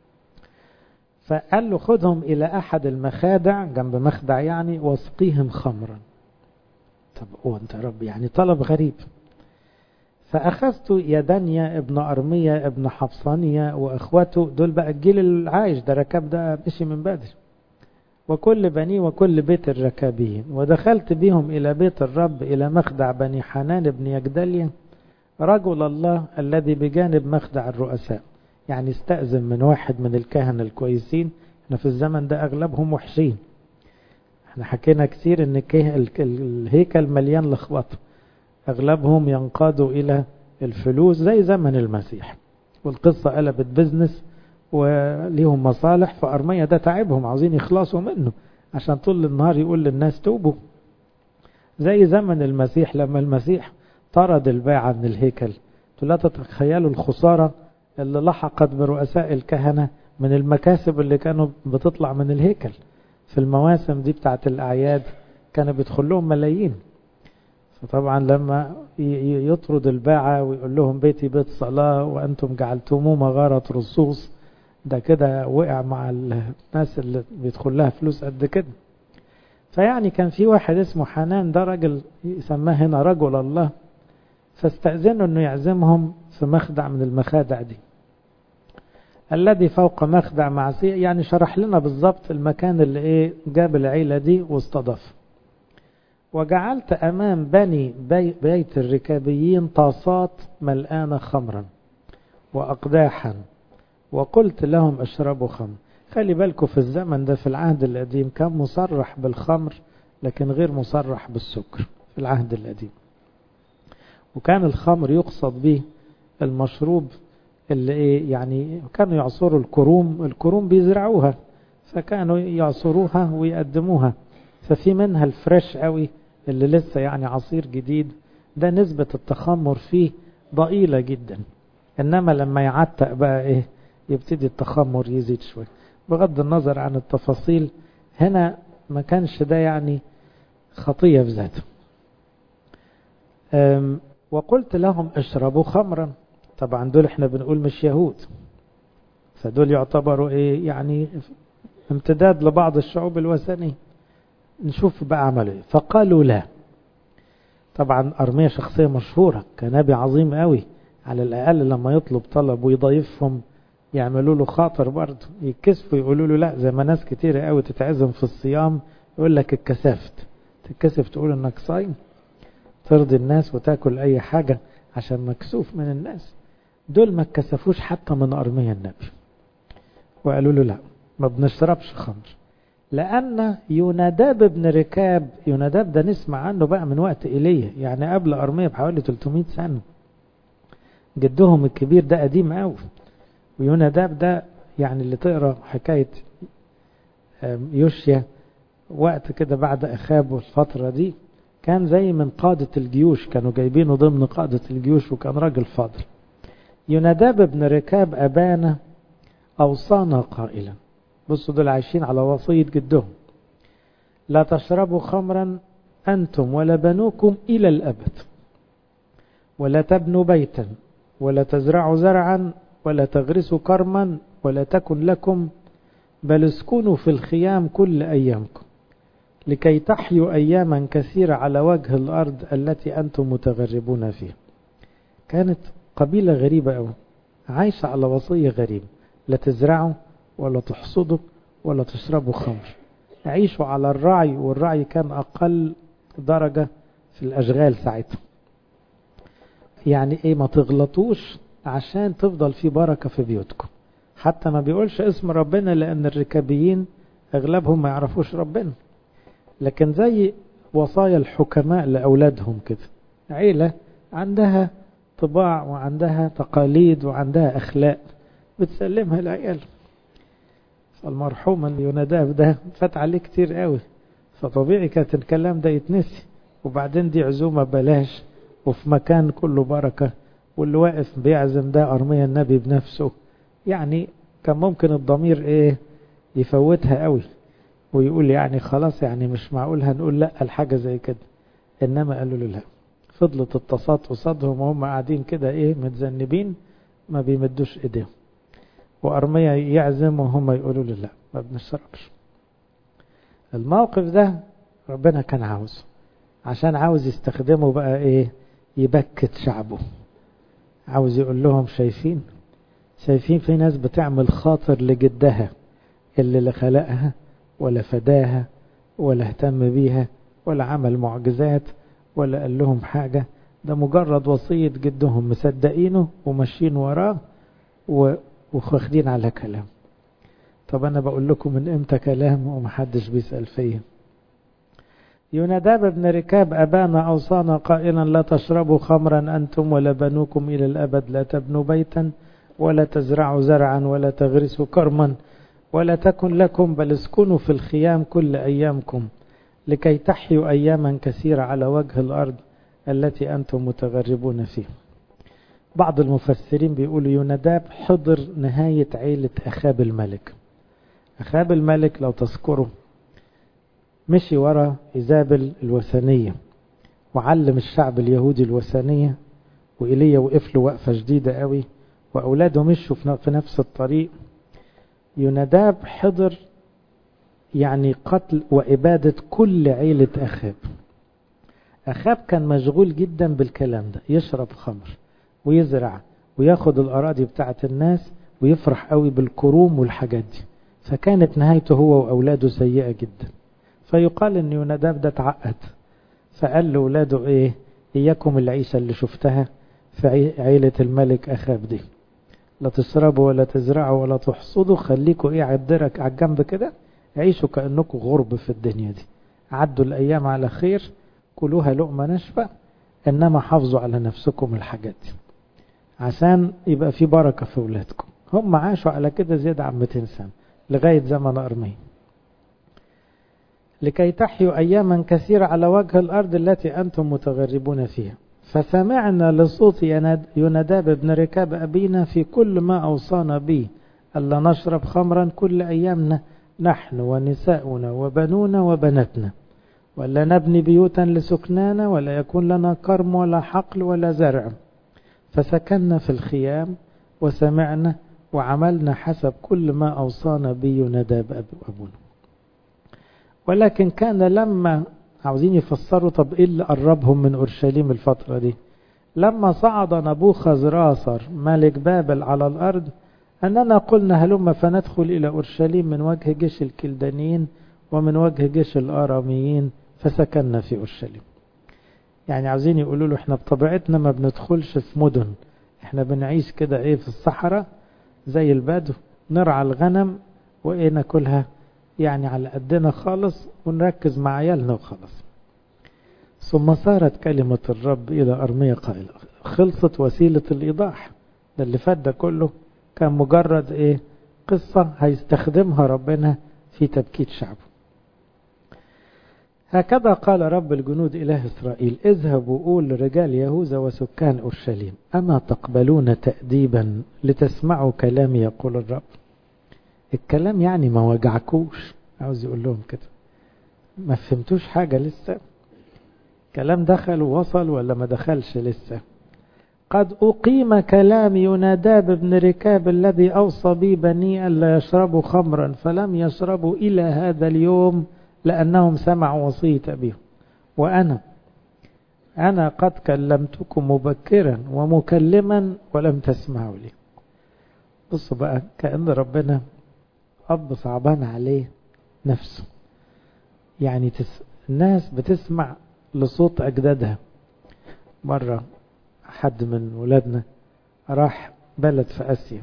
فقال له خدهم إلى أحد المخادع جنب مخدع يعني واسقيهم خمرا. طب هو أنت رب يعني طلب غريب. فأخذت يدنيا ابن أرمية ابن حفصانية وأخوته، دول بقى الجيل العايش ده، ركاب ده مشي من بدري، وكل بني وكل بيت الركابيين، ودخلت بهم إلى بيت الرب إلى مخدع بني حنان بن يجدليا رجل الله الذي بجانب مخدع الرؤساء. يعني استأذن من واحد من الكهنة الكويسين، احنا في الزمن ده أغلبهم وحشين، احنا حكينا كثير ان الهيكل مليان لخبطة، أغلبهم ينقادوا إلى الفلوس زي زمن المسيح، والقصة قلبت بزنس وليهم مصالح. فأرمية ده تعبهم، عاوزين يخلصوا منه عشان طول النهار يقول للناس توبوا، زي زمن المسيح لما المسيح طرد الباعة من الهيكل. لا تتخيلوا الخسارة اللي لحقت برؤساء الكهنة من المكاسب اللي كانوا بتطلع من الهيكل في المواسم دي بتاعت الأعياد، كانوا بيدخل لهم ملايين. فطبعا لما يطرد الباعة ويقول لهم بيتي بيت صلاة وأنتم جعلتموه مغارة رصوص، ده كده وقع مع الناس اللي بيدخل لها فلوس قد كده. فيعني كان في واحد اسمه حنان، ده راجل يسماه هنا رجل الله، فاستأذنوا انه يعزمهم في مخدع من المخادع دي الذي فوق مخدع معصية. يعني شرح لنا بالضبط المكان اللي ايه جاب العيلة دي واستضاف. وجعلت امام بني بي بيت الركابيين طاسات ملآنة خمرا واقداحا وقلت لهم اشربوا خمر. خلي بالكم في الزمن ده في العهد القديم كان مصرح بالخمر لكن غير مصرح بالسكر في العهد القديم. وكان الخمر يقصد به المشروب اللي ايه يعني كانوا يعصروا الكروم، الكروم بيزرعوها فكانوا يعصروها ويقدموها، ففي منها الفريش قوي اللي لسه يعني عصير جديد، ده نسبة التخمر فيه ضئيلة جدا. انما لما يعتق بقى ايه يبتدي التخمر يزيد شوية. بغض النظر عن التفاصيل هنا ما كانش ده يعني خطية في ذاته. وقلت لهم اشربوا خمرا. طبعا دول احنا بنقول مش يهود، فدول يعتبروا ايه يعني امتداد لبعض الشعوب الوثنية. نشوف بقى عملوا ايه. فقالوا لا. طبعا أرميا شخصية مشهورة كنبي عظيم قوي، على الأقل لما يطلب طلب ويضيفهم يعملوا له خاطر برضه، يتكسفوا يقولوا له لا، زي ما ناس كتير قوي تتعزم في الصيام يقول لك اتكسفت. تتكسف تقول انك صايم، ترضي الناس وتاكل اي حاجة عشان مكسوف من الناس. دول ما اتكسفوش حتى من أرميا النبي، وقالوا له لا ما بنشربش خمر. لأن يوناداب بن ركاب، يوناداب ده نسمع عنه بقى من وقت إيليا، يعني قبل أرميا بحوالي ثلاثمائة سنة. جدهم الكبير ده قديم قوي. ويوناداب ده يعني اللي تقرأ حكاية يوشيا وقت كده بعد أخاب والفترة دي، كان زي من قادة الجيوش، كانوا جايبينه ضمن قادة الجيوش، وكان راجل فاضل. يوناداب بن ركاب أبانا أوصانا قائلا، بصوا دول عايشين على وصية جدهم، لا تشربوا خمرا أنتم ولا بنوكم إلى الأبد، ولا تبنوا بيتا، ولا تزرعوا زرعا، ولا تغرسوا كرما، ولا تكن لكم، بل اسكنوا في الخيام كل أيامكم، لكي تحيوا أياما كثيرة على وجه الأرض التي أنتم متغربون فيها. كانت قبيلة غريبة أوي، عايشة على وصية غريبة، لا تزرعوا ولا تحصدوا ولا تشربوا خمر. عيشوا على الرعي، والرعي كان أقل درجة في الأشغال ساعتها. يعني إيه؟ ما تغلطوش عشان تفضل في بركة في بيوتكم. حتى ما بيقولش اسم ربنا لأن الركابيين أغلبهم ما يعرفوش ربنا، لكن زي وصايا الحكماء لأولادهم كده، عيلة عندها طباع وعندها تقاليد وعندها أخلاق بتسلمها العيال. فالمرحوم يوناداب ده فات عليه كتير قوي، فطبيعي كانت الكلام ده يتنسي. وبعدين دي عزومة بلاش وفي مكان كله بركة، واللي واقف بيعزم ده أرميا النبي بنفسه، يعني كان ممكن الضمير ايه يفوتها قوي ويقول يعني خلاص يعني مش معقول هنقول لا الحاجة زي كده. انما قالوا له لا. فضلت التصات قصادهم وهم قاعدين كده ايه متذنبين ما بيمدوش ايديهم، وأرميا يعزم وهم يقولوا له لا ما بنشربش. الموقف ده ربنا كان عاوزه، عشان عاوز يستخدمه بقى ايه يبكت شعبه. عاوز يقول لهم شايفين شايفين في ناس بتعمل خاطر لجدها اللي لا خلقها ولا فداها ولا اهتم بيها ولا عمل معجزات ولا قال لهم حاجة، ده مجرد وصية جدهم مصدقينه وماشيين وراه وواخدين على كلام. طب أنا بقول لكم من إمتى كلام ومحدش بيسأل فيه. يوناداب بن ركاب أبانا أوصانا قائلا لا تشربوا خمرا أنتم ولا بنوكم إلى الأبد، لا تبنوا بيتا ولا تزرعوا زرعا ولا تغرسوا كرما، ولا تكن لكم، بل اسكنوا في الخيام كل أيامكم، لكي تحيوا أياما كثيرة على وجه الأرض التي أنتم متغربون فيها. بعض المفسرين بيقولوا يوناداب حضر نهاية عيلة أخاب الملك. أخاب الملك لو تذكروا مشي ورا إيزابل الوثنية وعلم الشعب اليهودي الوثنية، وإيليا وقف له وقفة جديدة قوي، وأولاده مشوا في نفس الطريق. يوناداب حضر يعني قتل وإبادة كل عيلة أخاب. أخاب كان مشغول جدا بالكلام ده، يشرب خمر ويزرع وياخد الأراضي بتاعت الناس ويفرح قوي بالكروم والحاجات دي، فكانت نهايته هو وأولاده سيئة جدا. فيقال ان يوناداب ده تعقد، فقال لأولاده ايه إياكم العيشة اللي شفتها في عيلة الملك أخاب دي، لا تشربوا ولا تزرعوا ولا تحصدوا، خليكوا ايه عالدرك على الجنب كده، عيشوا كأنكم غرب في الدنيا دي، عدوا الأيام على خير، كلوها لقمة نشفة، إنما حافظوا على نفسكم الحاجات دي عشان يبقى في بركة في أولادكم. هم عاشوا على كده زيادة عن مئتين سنة لغاية زمن أرميا. لكي تحيوا أياما كثيرة على وجه الأرض التي أنتم متغربون فيها. فسمعنا لصوت يوناداب بن ركاب أبينا في كل ما أوصانا به ألا نشرب خمرا كل أيامنا نحن ونساؤنا وبنونا وبناتنا، ولا نبني بيوتا لسكنانا، ولا يكون لنا كرم ولا حقل ولا زرع. فسكننا في الخيام وسمعنا وعملنا حسب كل ما أوصانا به يوناداب أبونا. ولكن كان لما عاوزين يفسروا طب إيه اللي قربهم من أورشليم الفترة دي، لما صعد نبوخذ راسر ملك بابل على الأرض أننا قلنا هلما فندخل إلى أورشليم من وجه جيش الكلدانيين ومن وجه جيش الآراميين، فسكننا في أورشليم. يعني عاوزين يقولوا له احنا بطبيعتنا ما بندخلش في مدن، احنا بنعيش كده ايه في الصحراء زي البدو، نرعى الغنم وايه ناكلها يعني على قدنا خالص ونركز مع عيالنا وخلاص. ثم صارت كلمة الرب إلى أرميا قائلة، خلصت وسيلة الإيضاح، ده اللي فات ده كله كان مجرد ايه قصة هيستخدمها ربنا في تبكيت شعبه. هكذا قال رب الجنود إله إسرائيل، اذهبوا قول لرجال يهوذا وسكان أورشليم، أما تقبلون تأديبا لتسمعوا كلامي يقول الرب. الكلام يعني ما وجعكوش، عاوز يقول لهم كده ما فهمتوش حاجة لسه، كلام دخل ووصل ولا ما دخلش لسه. قد أقيم كلام يوناداب بن ركاب الذي أوصى بي بني ألا يشربوا خمرا فلم يشربوا إلى هذا اليوم لأنهم سمعوا وصية أبيهم. وأنا أنا قد كلمتكم مبكرا ومكلما ولم تسمعوا لي. بصوا بقى كأن ربنا أب صعبان عليه نفسه، يعني تس... الناس بتسمع لصوت أجدادها. مرة حد من ولادنا راح بلد في آسيا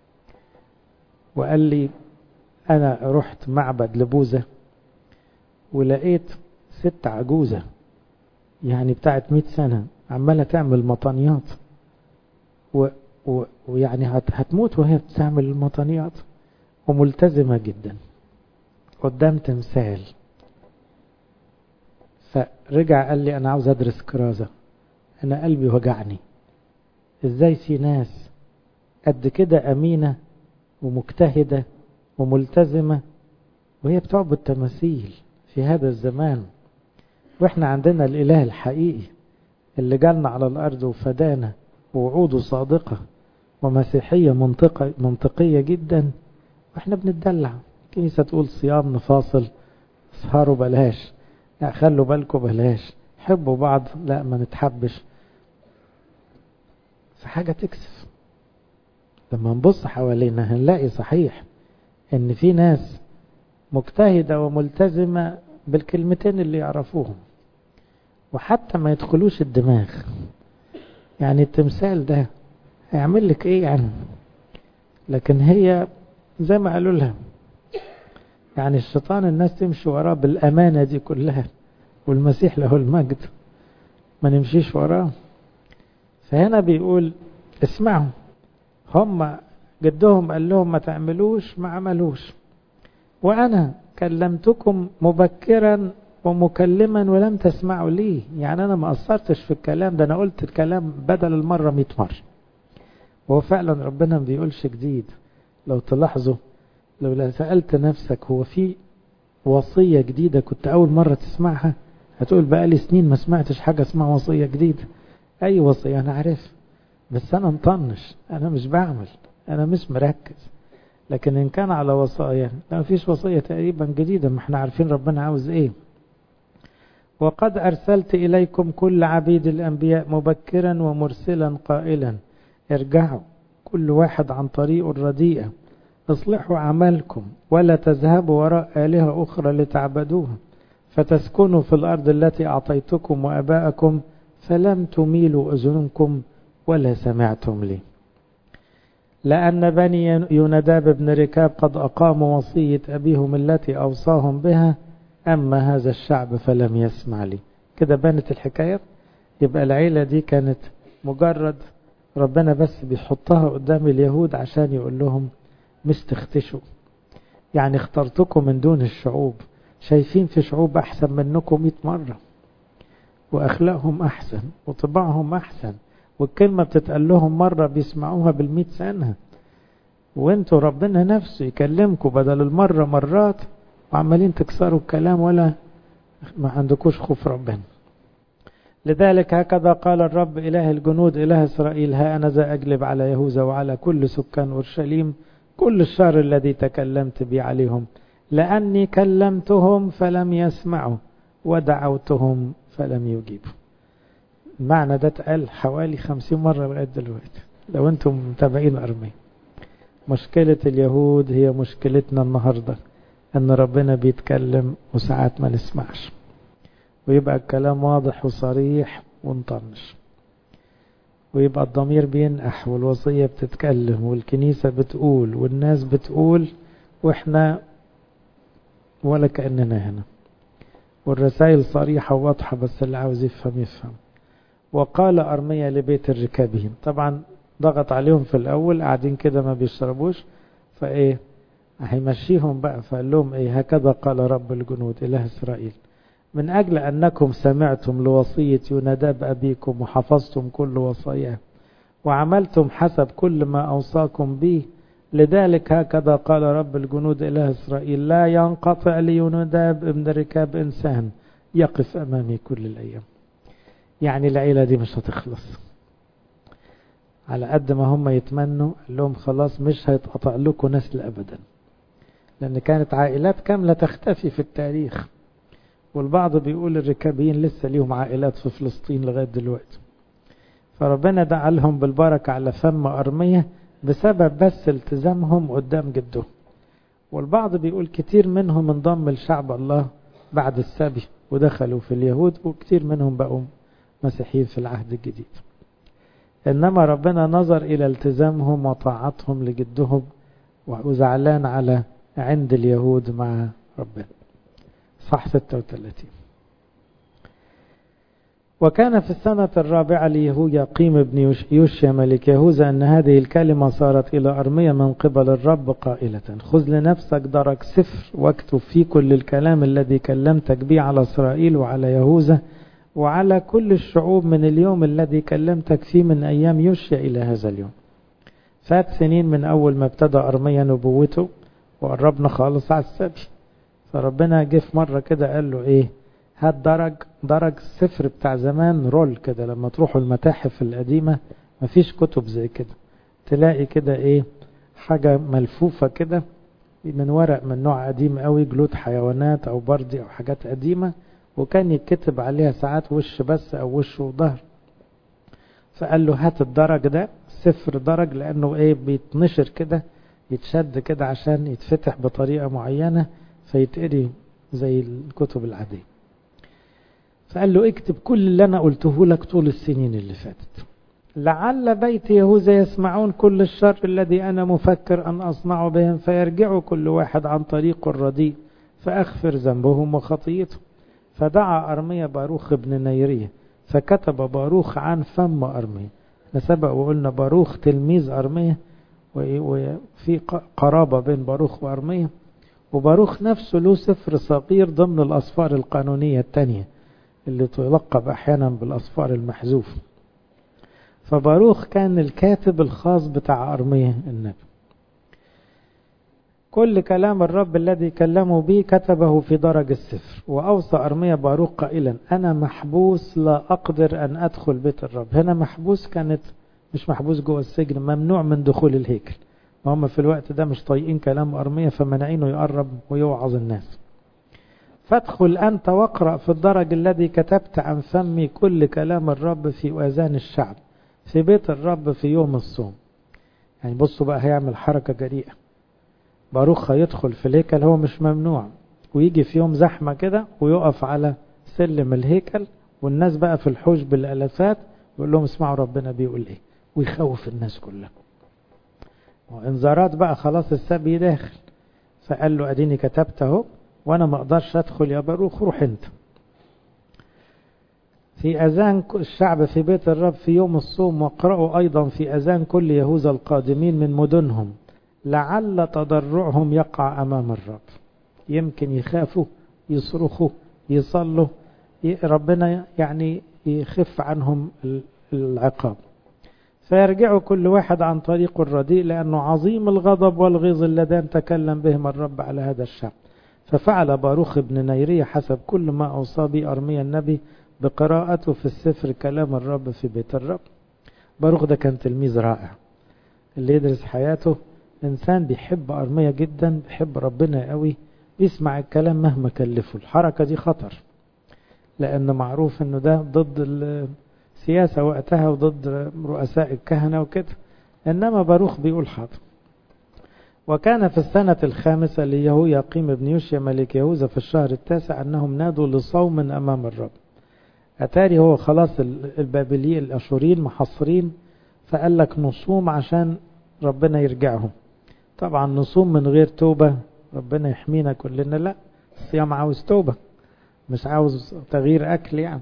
وقال لي أنا رحت معبد لبوذا ولقيت ست عجوزة يعني بتاعت مئة سنة عمالة تعمل مطانيات و... و... ويعني هت... هتموت وهي بتعمل المطانيات وملتزمة جدا قدام تمثال. فرجع قال لي أنا عاوز أدرس كرازة، أنا قلبي وجعني، إزاي في ناس قد كده أمينة ومجتهدة وملتزمة وهي بتعبد تماثيل في هذا الزمان، وإحنا عندنا الإله الحقيقي اللي جالنا على الأرض وفدانا ووعوده صادقة ومسيحية منطقة منطقية جدا، وإحنا بنتدلع. كنيسة تقول صيام نفاصل، اسهروا بلاش، لا خلوا بالكم بلاش، حبوا بعض لا ما نتحبش، في حاجة تكسف. لما نبص حوالينا هنلاقي صحيح ان في ناس مجتهدة وملتزمة بالكلمتين اللي يعرفوهم وحتى ما يدخلوش الدماغ. يعني التمثال ده هيعمل لك ايه يعني، لكن هي زي ما قالوا لها يعني الشيطان الناس تمشي وراه بالأمانة دي كلها، والمسيح له المجد ما نمشيش وراه. فهنا بيقول اسمعوا، هم جدهم قال لهم ما تعملوش ما عملوش، وأنا كلمتكم مبكرا ومكلما ولم تسمعوا لي. يعني أنا ما قصرتش في الكلام ده، أنا قلت الكلام بدل المرة مئة مرة. وهو فعلا ربنا ما بيقولش جديد. لو تلاحظوا لو سألت نفسك هو في وصية جديدة كنت أول مرة تسمعها، هتقول بقالي سنين ما سمعتش حاجة اسمها وصية جديدة. أي وصية أنا عارف بس أنا مطنش، أنا مش بعمل، أنا مش مركز. لكن إن كان على وصايا لا فيش وصية تقريبا جديدة، ما احنا عارفين ربنا عاوز إيه. وقد أرسلت إليكم كل عبيد الأنبياء مبكرا ومرسلا قائلا ارجعوا كل واحد عن طريق الرديئة، اصلحوا عملكم ولا تذهبوا وراء آلهة أخرى لتعبدوها، فتسكنوا في الأرض التي أعطيتكم وأباءكم فلم تميلوا أذنكم ولا سمعتم لي. لأن بني يوناداب بن ركاب قد أقاموا وصية أبيهم التي أوصاهم بها، أما هذا الشعب فلم يسمع لي. كده بانت الحكاية يبقى العيلة دي كانت مجرد ربنا بس بيحطها قدام اليهود عشان يقول لهم مش تختشوا، يعني اخترتكم من دون الشعوب، شايفين في شعوب أحسن منكم مئة مرة، وأخلاقهم أحسن وطباعهم أحسن، والكلمة بتتقال لهم مرة بيسمعوها بالمئة سنة، وانتوا ربنا نفسه يكلمكم بدل المرة مرات وعمالين تكسروا الكلام ولا ما عندكوش خوف ربنا. لذلك هكذا قال الرب إله الجنود إله إسرائيل: ها أنا ذا أجلب على يهوذا وعلى كل سكان أورشليم كل الشر الذي تكلمت به عليهم، لأني كلمتهم فلم يسمعوا ودعوتهم فلم يجيبوا. المعنى ده اتقال حوالي خمسين مرة لغاية دلوقتي لو انتم متابعين أرمية. مشكلة اليهود هي مشكلتنا النهاردة، ان ربنا بيتكلم وساعات ما نسمعش، ويبقى الكلام واضح وصريح ونطنش، ويبقى الضمير بينقح والوصية بتتكلم والكنيسة بتقول والناس بتقول واحنا ولا كأننا هنا، والرسائل صريحة وواضحة بس اللي عاوز يفهم يفهم. وقال أرميا لبيت الركابين، طبعا ضغط عليهم في الأول قاعدين كده ما بيشربوش، فإيه هيمشيهم بقى، فقال لهم إيه: هكذا قال رب الجنود إله إسرائيل: من أجل أنكم سمعتم لوصية يوناداب أبيكم وحفظتم كل وصاياه وعملتم حسب كل ما أوصاكم به، لذلك هكذا قال رب الجنود إله إسرائيل: لا ينقطع ليوناداب ابن ركاب إنسان يقف أمامي كل الأيام. يعني العيلة دي مش هتخلص على قد ما هم يتمنوا، قال لهم خلاص مش هيتقطع لكم نسل أبدا، لأن كانت عائلات كاملة تختفي في التاريخ، والبعض بيقول الركابيين لسه ليهم عائلات في فلسطين لغاية دلوقتي. فربنا دعا لهم بالبركة على فم أرمية بسبب بس التزامهم قدام جدهم. والبعض بيقول كتير منهم انضم لشعب الله بعد السبي ودخلوا في اليهود، وكتير منهم بقوا مسيحيين في العهد الجديد. إنما ربنا نظر إلى التزامهم وطاعتهم لجدهم وزعلان على عند اليهود مع ربنا. صح ستة وثلاثين. وكان في السنة الرابعة ليهوياقيم بن يوشيا ملك يهوذا أن هذه الكلمة صارت إلى أرميا من قبل الرب قائلة: خذ لنفسك درج سفر واكتب فيه كل الكلام الذي كلمتك به على إسرائيل وعلى يهوذا وعلى كل الشعوب من اليوم الذي كلمتك فيه من أيام يوشيا إلى هذا اليوم. فات سنين من أول ما ابتدى أرميا نبوته وقربنا خالص على السبي، فربنا جه في مرة كده قال له إيه: هات درج درج السفر بتاع زمان، رول كده، لما تروحوا المتاحف القديمة مفيش كتب زي كده، تلاقي كده إيه حاجة ملفوفة كده من ورق من نوع قديم قوي، جلود حيوانات أو بردي أو حاجات قديمة، وكان يتكتب عليها ساعات وش بس أو وش وظهر. فقال له هات الدرج ده، سفر درج، لأنه إيه بيتنشر كده يتشد كده عشان يتفتح بطريقة معينة فيتقري زي الكتب العادية. فقال له اكتب كل اللي أنا قلته لك طول السنين اللي فاتت، لعل بيت يهوذا يسمعون كل الشر الذي أنا مفكر أن أصنع بهم فيرجعوا كل واحد عن طريق الرديء فأغفر ذنبهم وخطيئتهم. فدعا أرميا باروخ ابن نيرية فكتب باروخ عن فم أرميا. نسبق وقلنا باروخ تلميذ أرميا، وفي قرابة بين باروخ وأرميا، وباروخ نفسه له سفر صغير ضمن الأسفار القانونية الثانية اللي تلقب أحيانا بالأسفار المحذوف. فباروخ كان الكاتب الخاص بتاع أرميا النبي. كل كلام الرب الذي كلمه به كتبه في درج السفر. وأوصى أرميا باروخ قائلا: أنا محبوس لا أقدر أن أدخل بيت الرب. هنا محبوس كانت مش محبوس جوه السجن، ممنوع من دخول الهيكل، وهم في الوقت ده مش طايقين كلام أرميا فمنعينه يقرب ويوعظ الناس. فادخل أنت واقرأ في الدرج الذي كتبت عن فمي كل كلام الرب في أذان الشعب في بيت الرب في يوم الصوم. يعني بصوا بقى هيعمل حركة جريئة. باروخ هيدخل في الهيكل، هو مش ممنوع، ويجي في يوم زحمة كده ويقف على سلم الهيكل والناس بقى في الحوش بالالافات ويقول لهم اسمعوا ربنا بيقول ايه، ويخوف الناس كلها. وانذارات بقى خلاص السبي داخل، فقال له اديني كتبت اهو وانا ما اقدرش ادخل يا باروخ، روح انت. في أذان الشعب في بيت الرب في يوم الصوم، واقرأوا أيضا في أذان كل يهوذا القادمين من مدنهم لعل تضرعهم يقع أمام الرب. يمكن يخافوا يصرخوا يصلوا ربنا يعني يخف عنهم العقاب، فيرجعوا كل واحد عن طريقه الرديء، لأنه عظيم الغضب والغيظ اللذان تكلم بهم الرب على هذا الشعب. ففعل باروخ بن نيرية حسب كل ما أوصى به أرميا النبي بقراءته في السفر كلام الرب في بيت الرب. باروخ ده كان تلميذ رائع، اللي يدرس حياته إنسان بيحب أرميا جدا، بيحب ربنا قوي، بيسمع الكلام مهما كلفه. الحركة دي خطر، لأن معروف أنه ده ضد السياسة وقتها وضد رؤساء الكهنة وكده، إنما باروخ بيقول حاضر. وكان في السنة الخامسة ليهوياقيم بن يوشيا ملك يهوذا في الشهر التاسع أنهم نادوا لصوم أمام الرب. أتاري هو خلاص البابليين الأشوريين محصرين، فقال لك نصوم عشان ربنا يرجعهم. طبعا نصوم من غير توبة ربنا يحمينا كلنا، لا، الصيام عاوز توبة مش عاوز تغيير أكل يعني.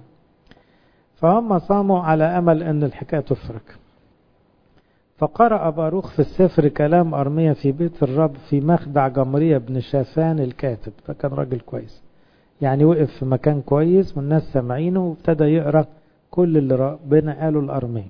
فهم صاموا على أمل أن الحكاية تفرك. فقرأ باروخ في السفر كلام أرميا في بيت الرب في مخدع جمرية بن شافان الكاتب. فكان راجل كويس يعني، وقف في مكان كويس والناس سامعينه، وابتدى يقرأ كل اللي ربنا قاله لأرميا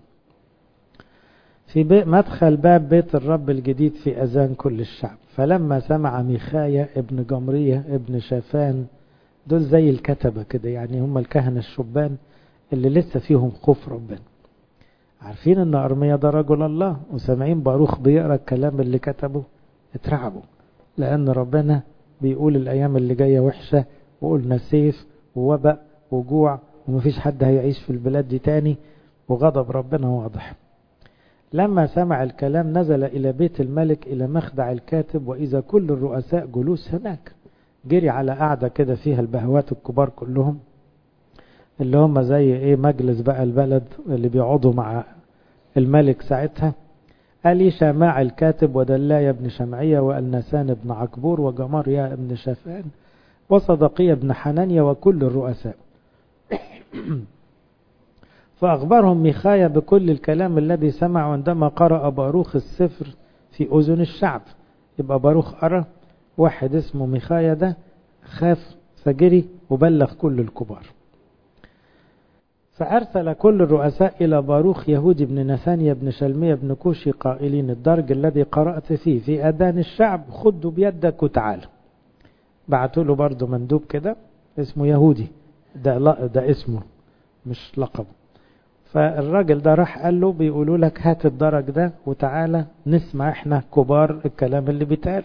في مدخل باب بيت الرب الجديد في أذان كل الشعب. فلما سمع ميخايا ابن جمرية ابن شافان، دول زي الكتبة كده يعني، هم الكهنة الشبان اللي لسه فيهم خوف ربنا، عارفين ان أرميا ده رجل الله، وسامعين باروخ بيقرأ الكلام اللي كتبه، اترعبوا، لأن ربنا بيقول الأيام اللي جاية وحشة، وقلنا سيف ووباء وجوع ومفيش حد هيعيش في البلاد دي تاني، وغضب ربنا واضح. لما سمع الكلام نزل إلى بيت الملك إلى مخدع الكاتب، وإذا كل الرؤساء جلوس هناك. جري على قاعدة كده فيها البهوات الكبار كلهم، اللي هم زي ايه مجلس بقى البلد اللي بيقعدوا مع الملك ساعتها. ألي شماع الكاتب ودلايا بن شمعية والنسان بن عكبور وجماريا بن شافان وصدقية بن حنانيا وكل الرؤساء. فأخبرهم ميخايا بكل الكلام الذي سمع عندما قرأ باروخ السفر في أذن الشعب. يبقى باروخ قرأ، واحد اسمه ميخايا ده خاف فجري وبلغ كل الكبار. فأرسل كل الرؤساء إلى باروخ يهودي بن نثانيا بن شلمية بن كوشي قائلين الدرج الذي قرأت فيه في أذان الشعب خده بيدك وتعال. بعتوا له برضه مندوب كده اسمه يهودي، ده لا ده اسمه مش لقبه. فالراجل ده راح قال له بيقولوا لك هات الدرج ده وتعالى نسمع احنا كبار الكلام اللي بيتقال.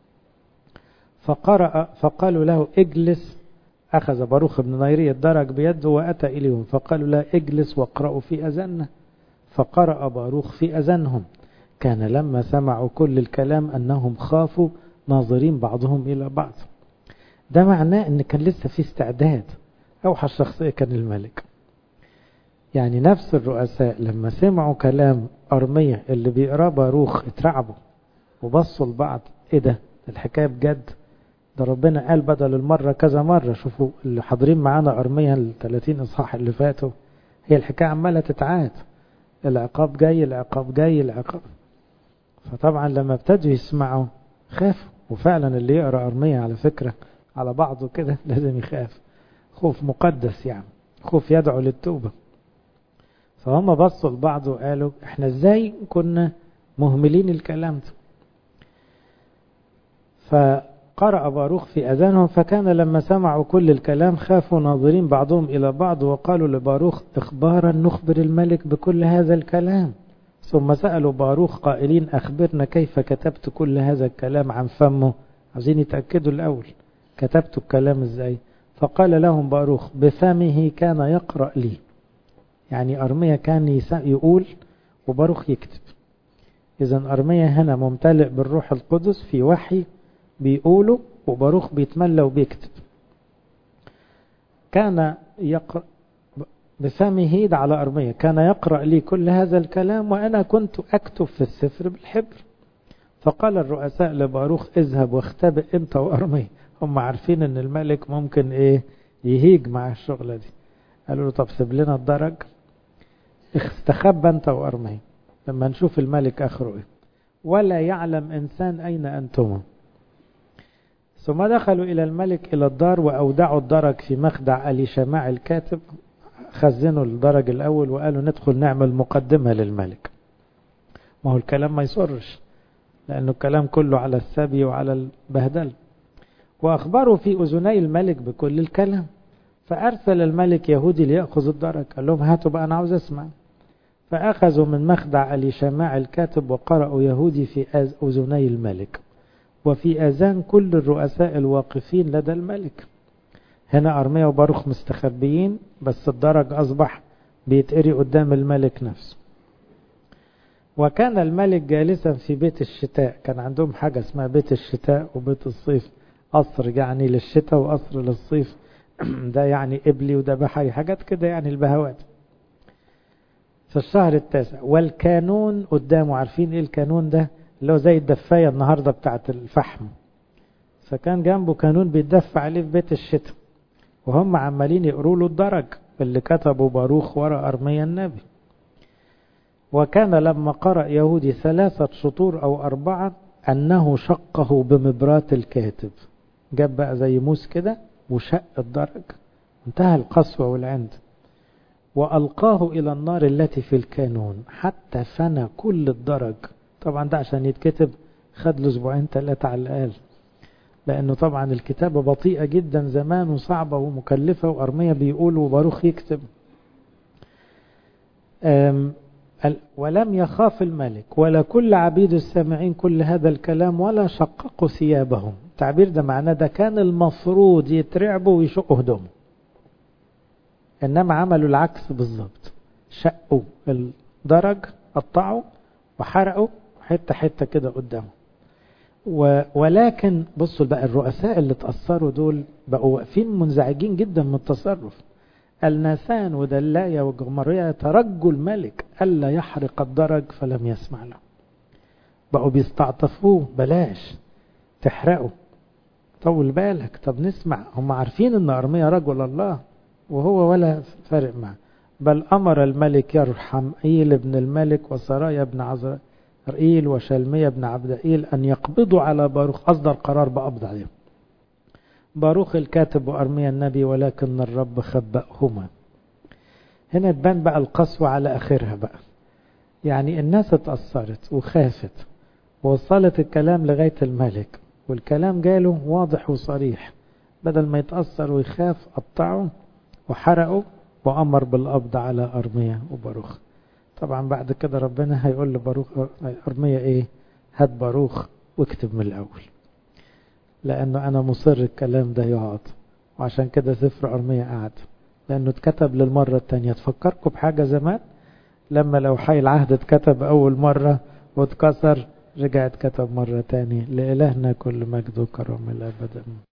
فقرأ فقالوا له اجلس. أخذ باروخ بن نيرية الدرج بيده وأتى إليهم، فقالوا له اجلس واقرأوا في أذاننا. فقرأ باروخ في أذانهم. كان لما سمعوا كل الكلام أنهم خافوا ناظرين بعضهم إلى بعض. ده معناه أن كان لسه في استعداد. أوحى الشخصية كان الملك، يعني نفس الرؤساء لما سمعوا كلام أرميا اللي بيقرأ باروخ اترعبوا وبصوا لبعض، ايه ده الحكاية بجد، ده ربنا قال بدل المرة كذا مرة. شوفوا اللي حاضرين معانا أرميا الثلاثين إصحاح اللي فاتوا، هي الحكاية عمالة تتعاد، العقاب جاي العقاب جاي العقاب. فطبعا لما ابتدوا يسمعوا خافوا، وفعلا اللي يقرأ أرميا على فكرة على بعضه كده لازم يخاف، خوف مقدس يعني، خوف يدعو للتوبة. فهم بصوا لبعض وقالوا احنا ازاي كنا مهملين الكلام ده. فقرأ باروخ في أذانهم. فكان لما سمعوا كل الكلام خافوا ناظرين بعضهم إلى بعض، وقالوا لباروخ اخبارا نخبر الملك بكل هذا الكلام. ثم سألوا باروخ قائلين أخبرنا كيف كتبت كل هذا الكلام عن فمه. عايزين يتأكدوا الأول كتبت الكلام ازاي. فقال لهم باروخ بفمه كان يقرأ لي، يعني أرميا كان يقول وباروخ يكتب. إذن أرميا هنا ممتلئ بالروح القدس في وحي بيقوله، وباروخ بيتملى وبيكتب. كان يقرأ بفمه ده على أرميا، كان يقرأ لي كل هذا الكلام وأنا كنت أكتب في السفر بالحبر. فقال الرؤساء لباروخ اذهب واختبئ أنت وأرميا. هم عارفين أن الملك ممكن إيه يهيج مع الشغلة دي. قالوا له طب سيب لنا الدرج، استخبى انت وأرميا لما نشوف الملك آخره ايه، ولا يعلم إنسان أين أنتم. ثم دخلوا إلى الملك إلى الدار وأودعوا الدرج في مخدع أليشماع الكاتب. خزنوا الدرج الأول وقالوا ندخل نعمل مقدمة للملك. ما هو الكلام ما يصرش، لأنه الكلام كله على السبي وعلى البهدل. وأخبروا في أذني الملك بكل الكلام، فأرسل الملك يهودي ليأخذ الدرج. قال لهم هاتوا بقى أنا عاوز أسمع. فأخذوا من مخدع أليشماع الكاتب وقرأوا يهودي في أذني الملك وفي أذان كل الرؤساء الواقفين لدى الملك. هنا أرميا وباروخ مستخبيين، بس الدرج أصبح بيتقري قدام الملك نفسه. وكان الملك جالسا في بيت الشتاء. كان عندهم حاجة اسمها بيت الشتاء وبيت الصيف، قصر يعني للشتاء وقصر للصيف. ده يعني إبلي وده بحري، حاجات كده يعني البهوات. في الشهر التاسع والكانون قدامه. عارفين ايه الكانون ده؟ اللي هو زي الدفاية النهاردة بتاعت الفحم. فكان جنبه كانون بيتدفع عليه في بيت الشتاء، وهم عمالين يقروا له الدرج اللي كتبه باروخ ورا أرميا النبي. وكان لما قرأ يهودي ثلاثة شطور أو أربعة أنه شقه بمبرات الكاتب. جاب بقى زي موس كده وشق الدرج، انتهى القسوة والعند. وألقاه إلى النار التي في الكانون حتى فنى كل الدرج. طبعا ده عشان يتكتب خد له أسبوعين ثلاثة على الأقل، لأنه طبعا الكتابة بطيئة جدا زمان وصعبة ومكلفة، وأرميا بيقول وباروخ يكتب. ولم يخاف الملك ولا كل عبيد السامعين كل هذا الكلام ولا شققوا ثيابهم. التعبير ده معناه ده كان المفروض يترعبوا ويشقوا هدومهم، إنما عملوا العكس بالضبط. شقوا الدرج، قطعوا وحرقوا حتة حتة كده قدامه. ولكن بصوا بقى الرؤساء اللي تأثروا دول بقوا واقفين منزعجين جدا من التصرف. الناسان ودلايا وجمرية ترجوا الملك ألا يحرق الدرج فلم يسمع له. بقوا بيستعطفوه، بلاش تحرقوا، طول بالك، طب نسمع. هم عارفين ان أرميا رجل الله وهو ولا فارق معه. بل أمر الملك يرحم إيل ابن الملك وسرايا ابن عزرائيل وشلمية ابن عبدائيل أن يقبضوا على باروخ. أصدر قرار بقبض عليهم، باروخ الكاتب وأرميا النبي، ولكن الرب خبأهما. هنا تبان بقى القسوة على آخرها بقى. يعني الناس اتأثرت وخافت ووصلت الكلام لغاية الملك، والكلام جاله واضح وصريح. بدل ما يتأثر ويخاف قطعوا وحرقوا وأمر بالقبض على أرميا وباروخ. طبعا بعد كده ربنا هيقول لباروخ أرميا ايه؟ هات باروخ واكتب من الأول، لأنه أنا مصر الكلام ده يقعد. وعشان كده سفر أرميا قعد، لأنه اتكتب للمرة التانية. تفكركم بحاجة زمان لما لو حي العهد اتكتب أول مرة واتكسر، رجع اتكتب مرة تانية. لإلهنا كل مجد وكرم الأبد.